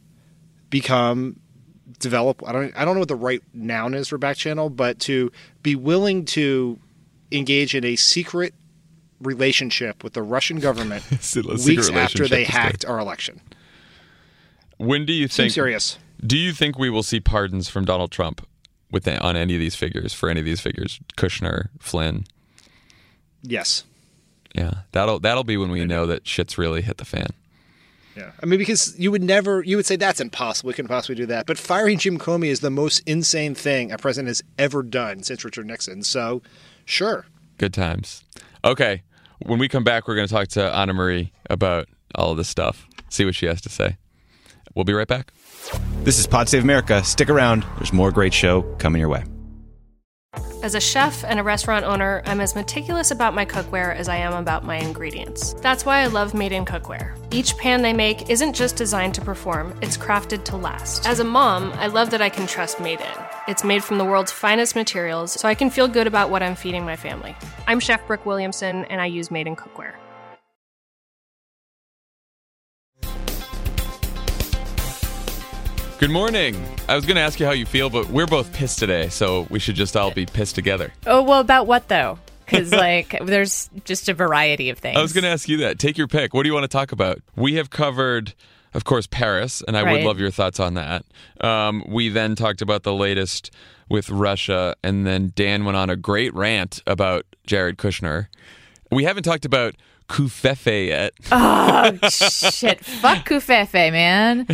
develop. I don't know what the right noun is for back channel, but to be willing to engage in a secret relationship with the Russian government weeks after they hacked our election. When do you think? Seems serious. Do you think we will see pardons from Donald Trump on any of these figures? For any of these figures, Kushner, Flynn. Yes. Yeah, that'll be when we know that shit's really hit the fan. Yeah. I mean, because you would say that's impossible. We couldn't possibly do that. But firing Jim Comey is the most insane thing a president has ever done since Richard Nixon. So, sure. Good times. Okay. When we come back, we're going to talk to Anna Marie about all of this stuff. See what she has to say. We'll be right back. This is Pod Save America. Stick around. There's more great show coming your way. As a chef and a restaurant owner, I'm as meticulous about my cookware as I am about my ingredients. That's why I love Made in Cookware. Each pan they make isn't just designed to perform, it's crafted to last. As a mom, I love that I can trust Made In. It's made from the world's finest materials, so I can feel good about what I'm feeding my family. I'm Chef Brooke Williamson, and I use Made in Cookware. Good morning. I was going to ask you how you feel, but we're both pissed today, so we should just all be pissed together. Oh, well, about what, though? Because, there's just a variety of things. I was going to ask you that. Take your pick. What do you want to talk about? We have covered, of course, Paris, and I would love your thoughts on that. We then talked about the latest with Russia, and then Dan went on a great rant about Jared Kushner. We haven't talked about Covfefe yet. Oh, shit. Fuck Covfefe, man.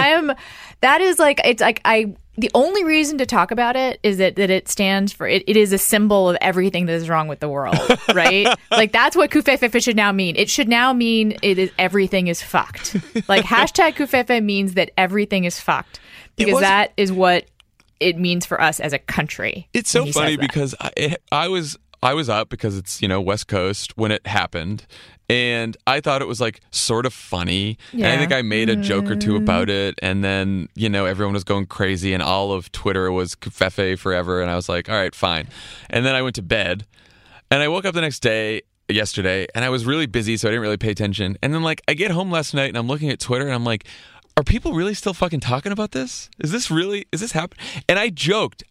The only reason to talk about it is that it stands for, it is a symbol of everything that is wrong with the world, right? That's what Covfefe should now mean. It should now mean everything is fucked. Hashtag Covfefe means that everything is fucked. Because that is what it means for us as a country. It's so funny because I was up because it's, West Coast when it happened. And I thought it was sort of funny. Yeah. And I think I made a joke or two about it. And then, everyone was going crazy and all of Twitter was Covfefe forever. And I was like, all right, fine. And then I went to bed and I woke up the next day, yesterday, and I was really busy. So I didn't really pay attention. And then I get home last night and I'm looking at Twitter and I'm like, are people really still fucking talking about this? Is this happening? And I joked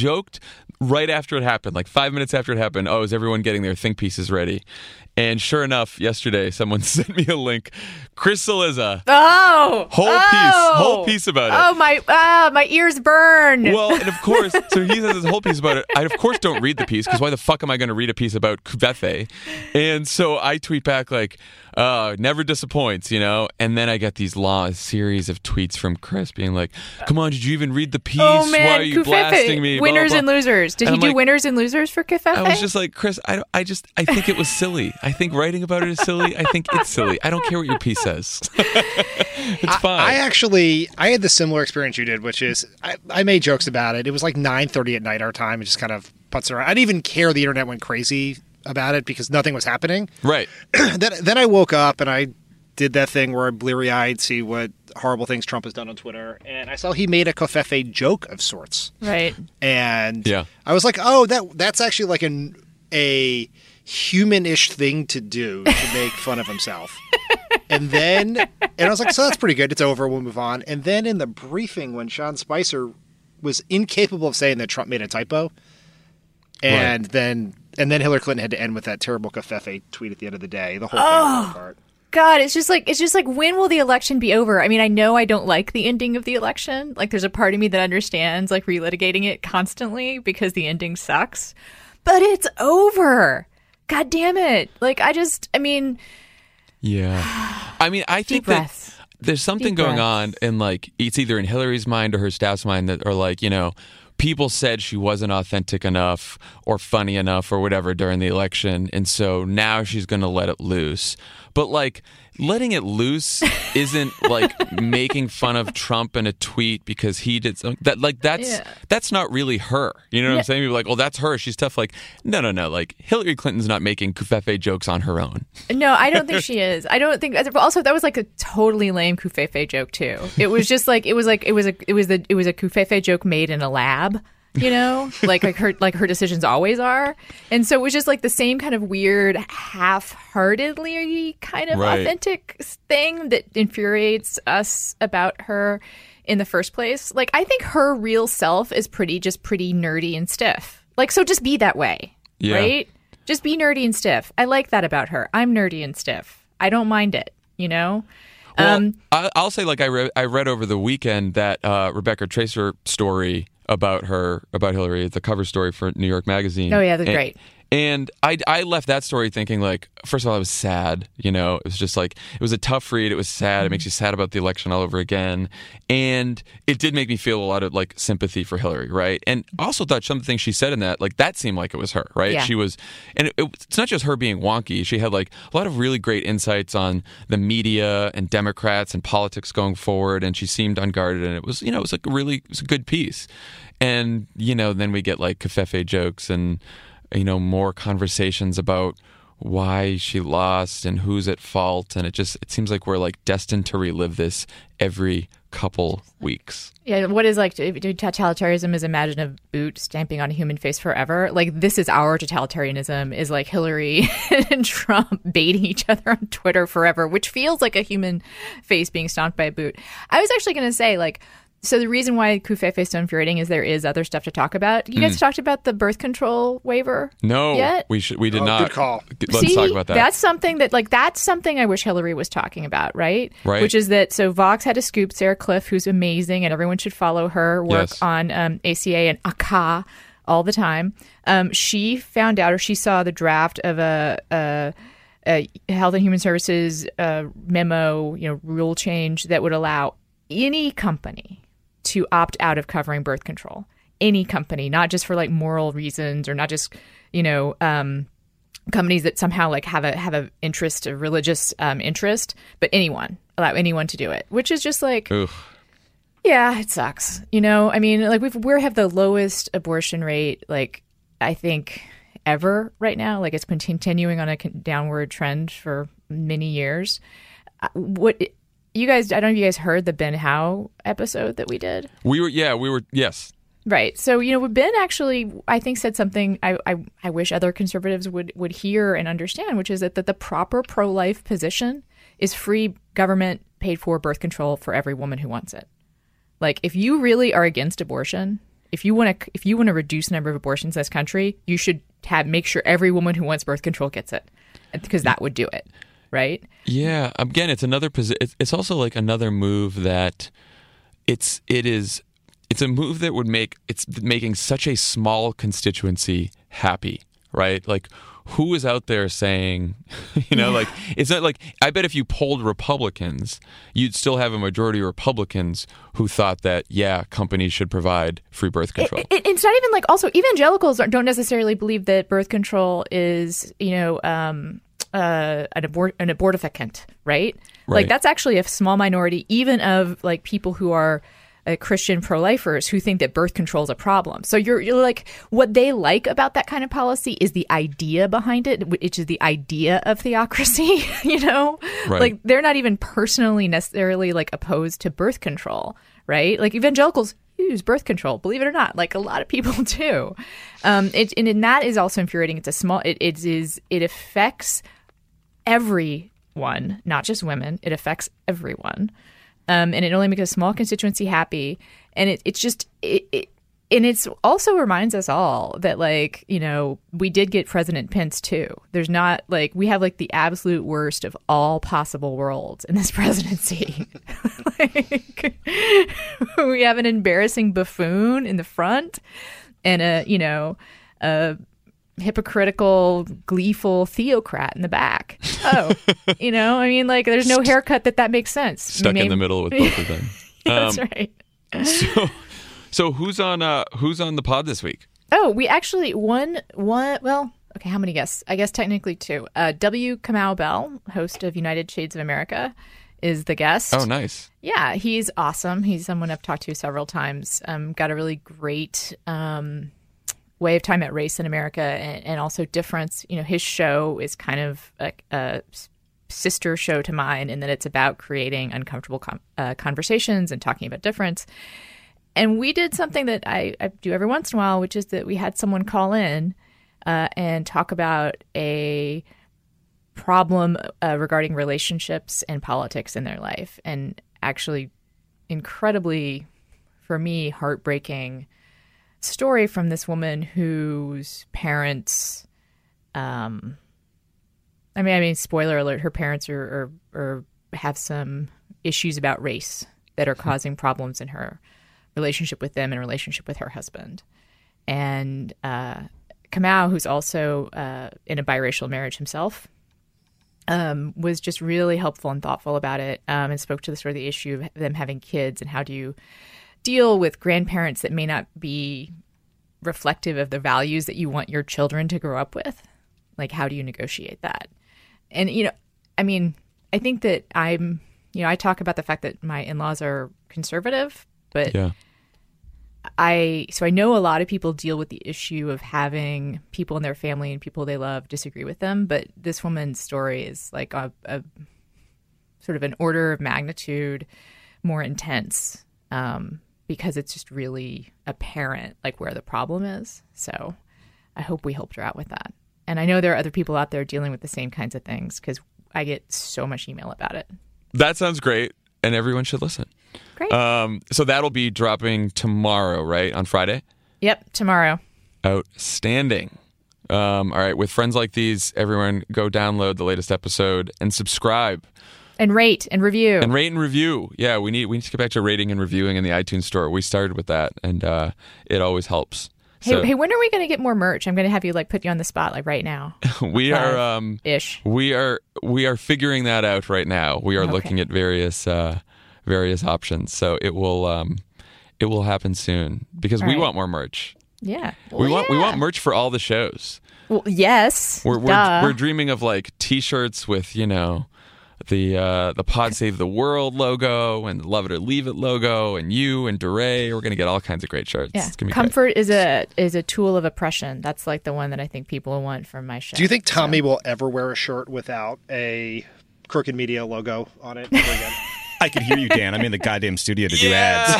right after it happened, 5 minutes after it happened. Oh, is everyone getting their think pieces ready? And sure enough, yesterday someone sent me a link. Chris Cillizza. Oh, whole piece about it. Oh, my ears burn. Well, and of course, so he says this whole piece about it. I of course don't read the piece because why the fuck am I going to read a piece about Covfefe? And so I tweet back never disappoints, And then I get these long series of tweets from Chris being like, "Come on, did you even read the piece? Oh man, why are you Covfefe. blasting me? Winners blah, blah, and blah." losers. Did he do winners and losers for Covfefe? I was just like, Chris, I think it was silly. I think writing about it is silly. I think it's silly. I don't care what your piece says. It's fine. I had the similar experience you did, which is I made jokes about it. It was 9:30 at night our time. It just kind of putz around. I didn't even care the internet went crazy about it because nothing was happening. Right. Then I woke up and I did that thing where I bleary-eyed see what horrible things Trump has done on Twitter, and I saw he made a Covfefe joke of sorts. Right. And I was like, oh, that's actually a human-ish thing to do to make fun of himself. And I was like, so that's pretty good. It's over. We'll move on. And then in the briefing when Sean Spicer was incapable of saying that Trump made a typo, and then Hillary Clinton had to end with that terrible Covfefe tweet at the end of the day. The whole thing fell apart. God, it's just like when will the election be over? I mean, I know I don't like the ending of the election. There's a part of me that understands relitigating it constantly because the ending sucks. But it's over. God damn it. Yeah. I mean, I think that there's something going on in it's either in Hillary's mind or her staff's mind that are people said she wasn't authentic enough or funny enough or whatever during the election. And so now she's going to let it loose. But letting it loose isn't making fun of Trump in a tweet because he did something that's not really her. You know what I'm saying? People are like, oh, that's her. She's tough. No. Hillary Clinton's not making Covfefe jokes on her own. No, I don't think she is. I don't think. Also, that was a totally lame Covfefe joke too. It was just it was a Covfefe joke made in a lab. Her decisions always are. And so it was just the same kind of weird, half-heartedly kind of authentic thing that infuriates us about her in the first place. I think her real self is pretty nerdy and stiff. So just be that way, right? Just be nerdy and stiff. I like that about her. I'm nerdy and stiff. I don't mind it, Well, I'll say I read over the weekend that Rebecca Tracer story about Hillary. It's a cover story for New York Magazine. Oh yeah, that's great. And I left that story thinking, like, first of all, I was sad. You know, it was just like, it was a tough read. It was sad. It makes you sad about the election all over again. And it did make me feel a lot of like sympathy for Hillary, right? And also thought some of the things she said in that seemed like it was her, right? Yeah. She was, and it's not just her being wonky. She had like a lot of really great insights on the media and Democrats and politics going forward. And she seemed unguarded. And it was, it was it was a good piece. And, then we get like covfefe jokes and, more conversations about why she lost and who's at fault. And it seems like we're like destined to relive this every couple weeks. Yeah, what is like totalitarianism is imagine a boot stamping on a human face forever. Like this is our totalitarianism, is like Hillary and Trump baiting each other on Twitter forever, which feels like a human face being stomped by a boot. I was actually going to say so the reason why covfefe is so infuriating is there is other stuff to talk about. You guys talked about the birth control waiver? No, yet? we did not. Good call. Let's talk about that. That's something I wish Hillary was talking about, right? Right. Which is that, so Vox had a scoop, Sarah Cliff, who's amazing, and everyone should follow her work on ACA and ACA all the time. She found out, or she saw the draft of a Health and Human Services memo, rule change that would allow any company to opt out of covering birth control. Any company, not just for like moral reasons or not just, companies that somehow like have a interest, a religious interest, but allow anyone to do it, which is just like, yeah, it sucks. I mean, like we have the lowest abortion rate, like I think ever right now. Like it's been continuing on a downward trend for many years. You guys, I don't know if you guys heard the Ben Howe episode that we did. We were, yes. Right. So, Ben actually, I think, said something I wish other conservatives would hear and understand, which is that the proper pro-life position is free government paid for birth control for every woman who wants it. Like, if you really are against abortion, if you want to reduce the number of abortions in this country, you should make sure every woman who wants birth control gets it, because that would do it. Right? Yeah. Again, it's another it's also like another move that it's a move that would it's making such a small constituency happy, right? Like who is out there saying, like it's not like, I bet if you polled Republicans, you'd still have a majority of Republicans who thought that, companies should provide free birth control. It's not even like, also evangelicals don't necessarily believe that birth control is, an abortificant, right? Like that's actually a small minority, even of like people who are Christian pro-lifers who think that birth control is a problem. So you're like, what they like about that kind of policy is the idea behind it, which is the idea of theocracy. Like they're not even personally necessarily like opposed to birth control, right? Like evangelicals use birth control, believe it or not, like a lot of people do. And that is also infuriating. It's a small. It affects everyone, not just women. It affects everyone, and it only makes a small constituency happy. And and it's also reminds us all that like we did get President Pence too. There's not like we have like the absolute worst of all possible worlds in this presidency. Like we have an embarrassing buffoon in the front, and a hypocritical, gleeful theocrat in the back. I mean, like, there's no haircut that makes sense. Stuck in the middle with both of them. That's right. So who's on the pod this week? Oh, we actually one. Well, okay, how many guests? I guess technically two. W. Kamau Bell, host of United Shades of America, is the guest. Oh, nice. Yeah, he's awesome. He's someone I've talked to several times. Got a really great way of talking about race in America and also difference. His show is kind of a sister show to mine in that it's about creating uncomfortable conversations and talking about difference. And we did something that I do every once in a while, which is that we had someone call in and talk about a problem regarding relationships and politics in their life. And actually incredibly, for me, heartbreaking story from this woman whose parents, I mean, spoiler alert, her parents are have some issues about race that are causing problems in her relationship with them and relationship with her husband. And Kamau, who's also in a biracial marriage himself, was just really helpful and thoughtful about it, and spoke to the sort of the issue of them having kids and how do you deal with grandparents that may not be reflective of the values that you want your children to grow up with. Like, how do you negotiate that? And, I think that I talk about the fact that my in-laws are conservative, but I know a lot of people deal with the issue of having people in their family and people they love disagree with them. But this woman's story is like a sort of an order of magnitude more intense, because it's just really apparent like where the problem is. So I hope we helped her out with that. And I know there are other people out there dealing with the same kinds of things because I get so much email about it. That sounds great, and everyone should listen. Great. So that'll be dropping tomorrow, right? On Friday? Yep, tomorrow. Outstanding. All right, with friends like these, everyone go download the latest episode and subscribe. And rate and review. And rate and review. Yeah, we need to get back to rating and reviewing in the iTunes store. We started with that, and it always helps. Hey, when are we going to get more merch? I'm going to have you put you on the spot right now. We are We are figuring that out right now. We are looking at various options. So it will happen soon because we want more merch. Yeah. We want merch for all the shows. Well, yes. We're dreaming of like t-shirts with, the Pod Save the World logo and the Love It or Leave It logo and you and DeRay. We're going to get all kinds of great shirts. Yeah. It's gonna be Comfort great. is a tool of oppression. That's like the one that I think people want from my show. Do you think Tommy will ever wear a shirt without a Crooked Media logo on it ever again? I could hear you, Dan. I'm in the goddamn studio to do ads.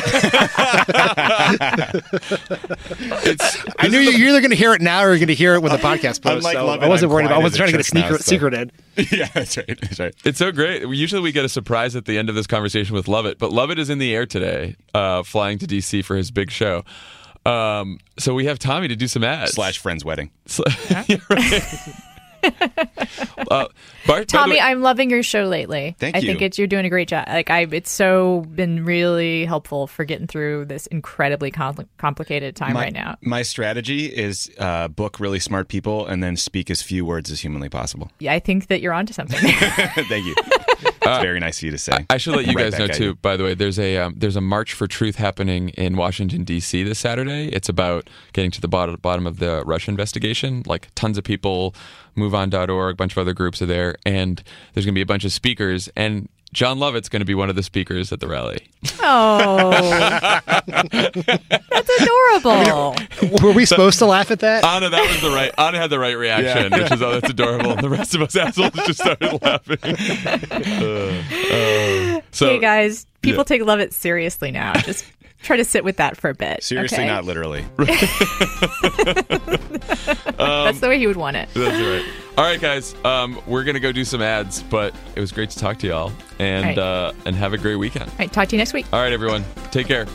I knew you're either going to hear it now or you're going to hear it when the podcast posts. So I wasn't worried about. I wasn't trying to get a secret in. Yeah, that's right. It's so great. Usually we get a surprise at the end of this conversation with Lovett, but Lovett is in the air today, flying to DC for his big show. So we have Tommy to do some ads. / friend's wedding. Yeah, right. Bart, Tommy, I'm loving your show lately. Thank you. I think you're doing a great job. It's so been really helpful for getting through this incredibly complicated time right now. My strategy is book really smart people and then speak as few words as humanly possible. Yeah, I think that you're onto something. Thank you. It's very nice of you to say. I should let you guys know too. By the way, there's a March for Truth happening in Washington D.C. this Saturday. It's about getting to the bottom of the Russia investigation. Like tons of people, MoveOn.org, a bunch of other groups are there, and there's going to be a bunch of speakers. And John Lovett's going to be one of the speakers at the rally. Oh, that's adorable. Were we supposed to laugh at that? Anna had the right reaction, which is, oh, that's adorable. And the rest of us assholes just started laughing. Hey guys, people take Lovett seriously now. Just try to sit with that for a bit. Seriously, not literally. That's the way he would want it. That's right. All right, guys, we're going to go do some ads, but it was great to talk to y'all, and have a great weekend. All right, talk to you next week. All right, everyone. Take care.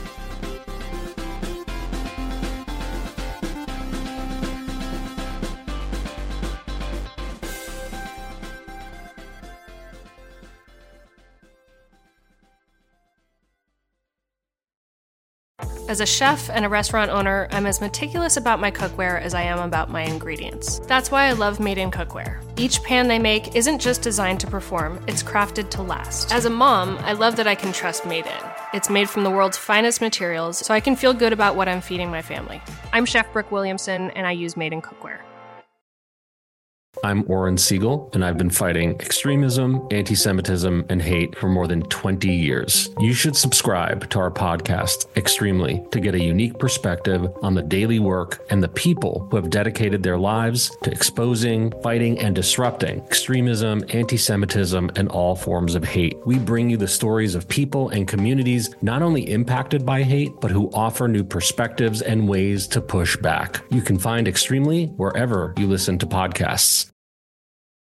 As a chef and a restaurant owner, I'm as meticulous about my cookware as I am about my ingredients. That's why I love Made in Cookware. Each pan they make isn't just designed to perform, it's crafted to last. As a mom, I love that I can trust Made In. It's made from the world's finest materials, so I can feel good about what I'm feeding my family. I'm Chef Brooke Williamson, and I use Made in Cookware. I'm Oren Siegel, and I've been fighting extremism, anti-Semitism, and hate for more than 20 years. You should subscribe to our podcast, Extremely, to get a unique perspective on the daily work and the people who have dedicated their lives to exposing, fighting, and disrupting extremism, anti-Semitism, and all forms of hate. We bring you the stories of people and communities not only impacted by hate, but who offer new perspectives and ways to push back. You can find Extremely wherever you listen to podcasts.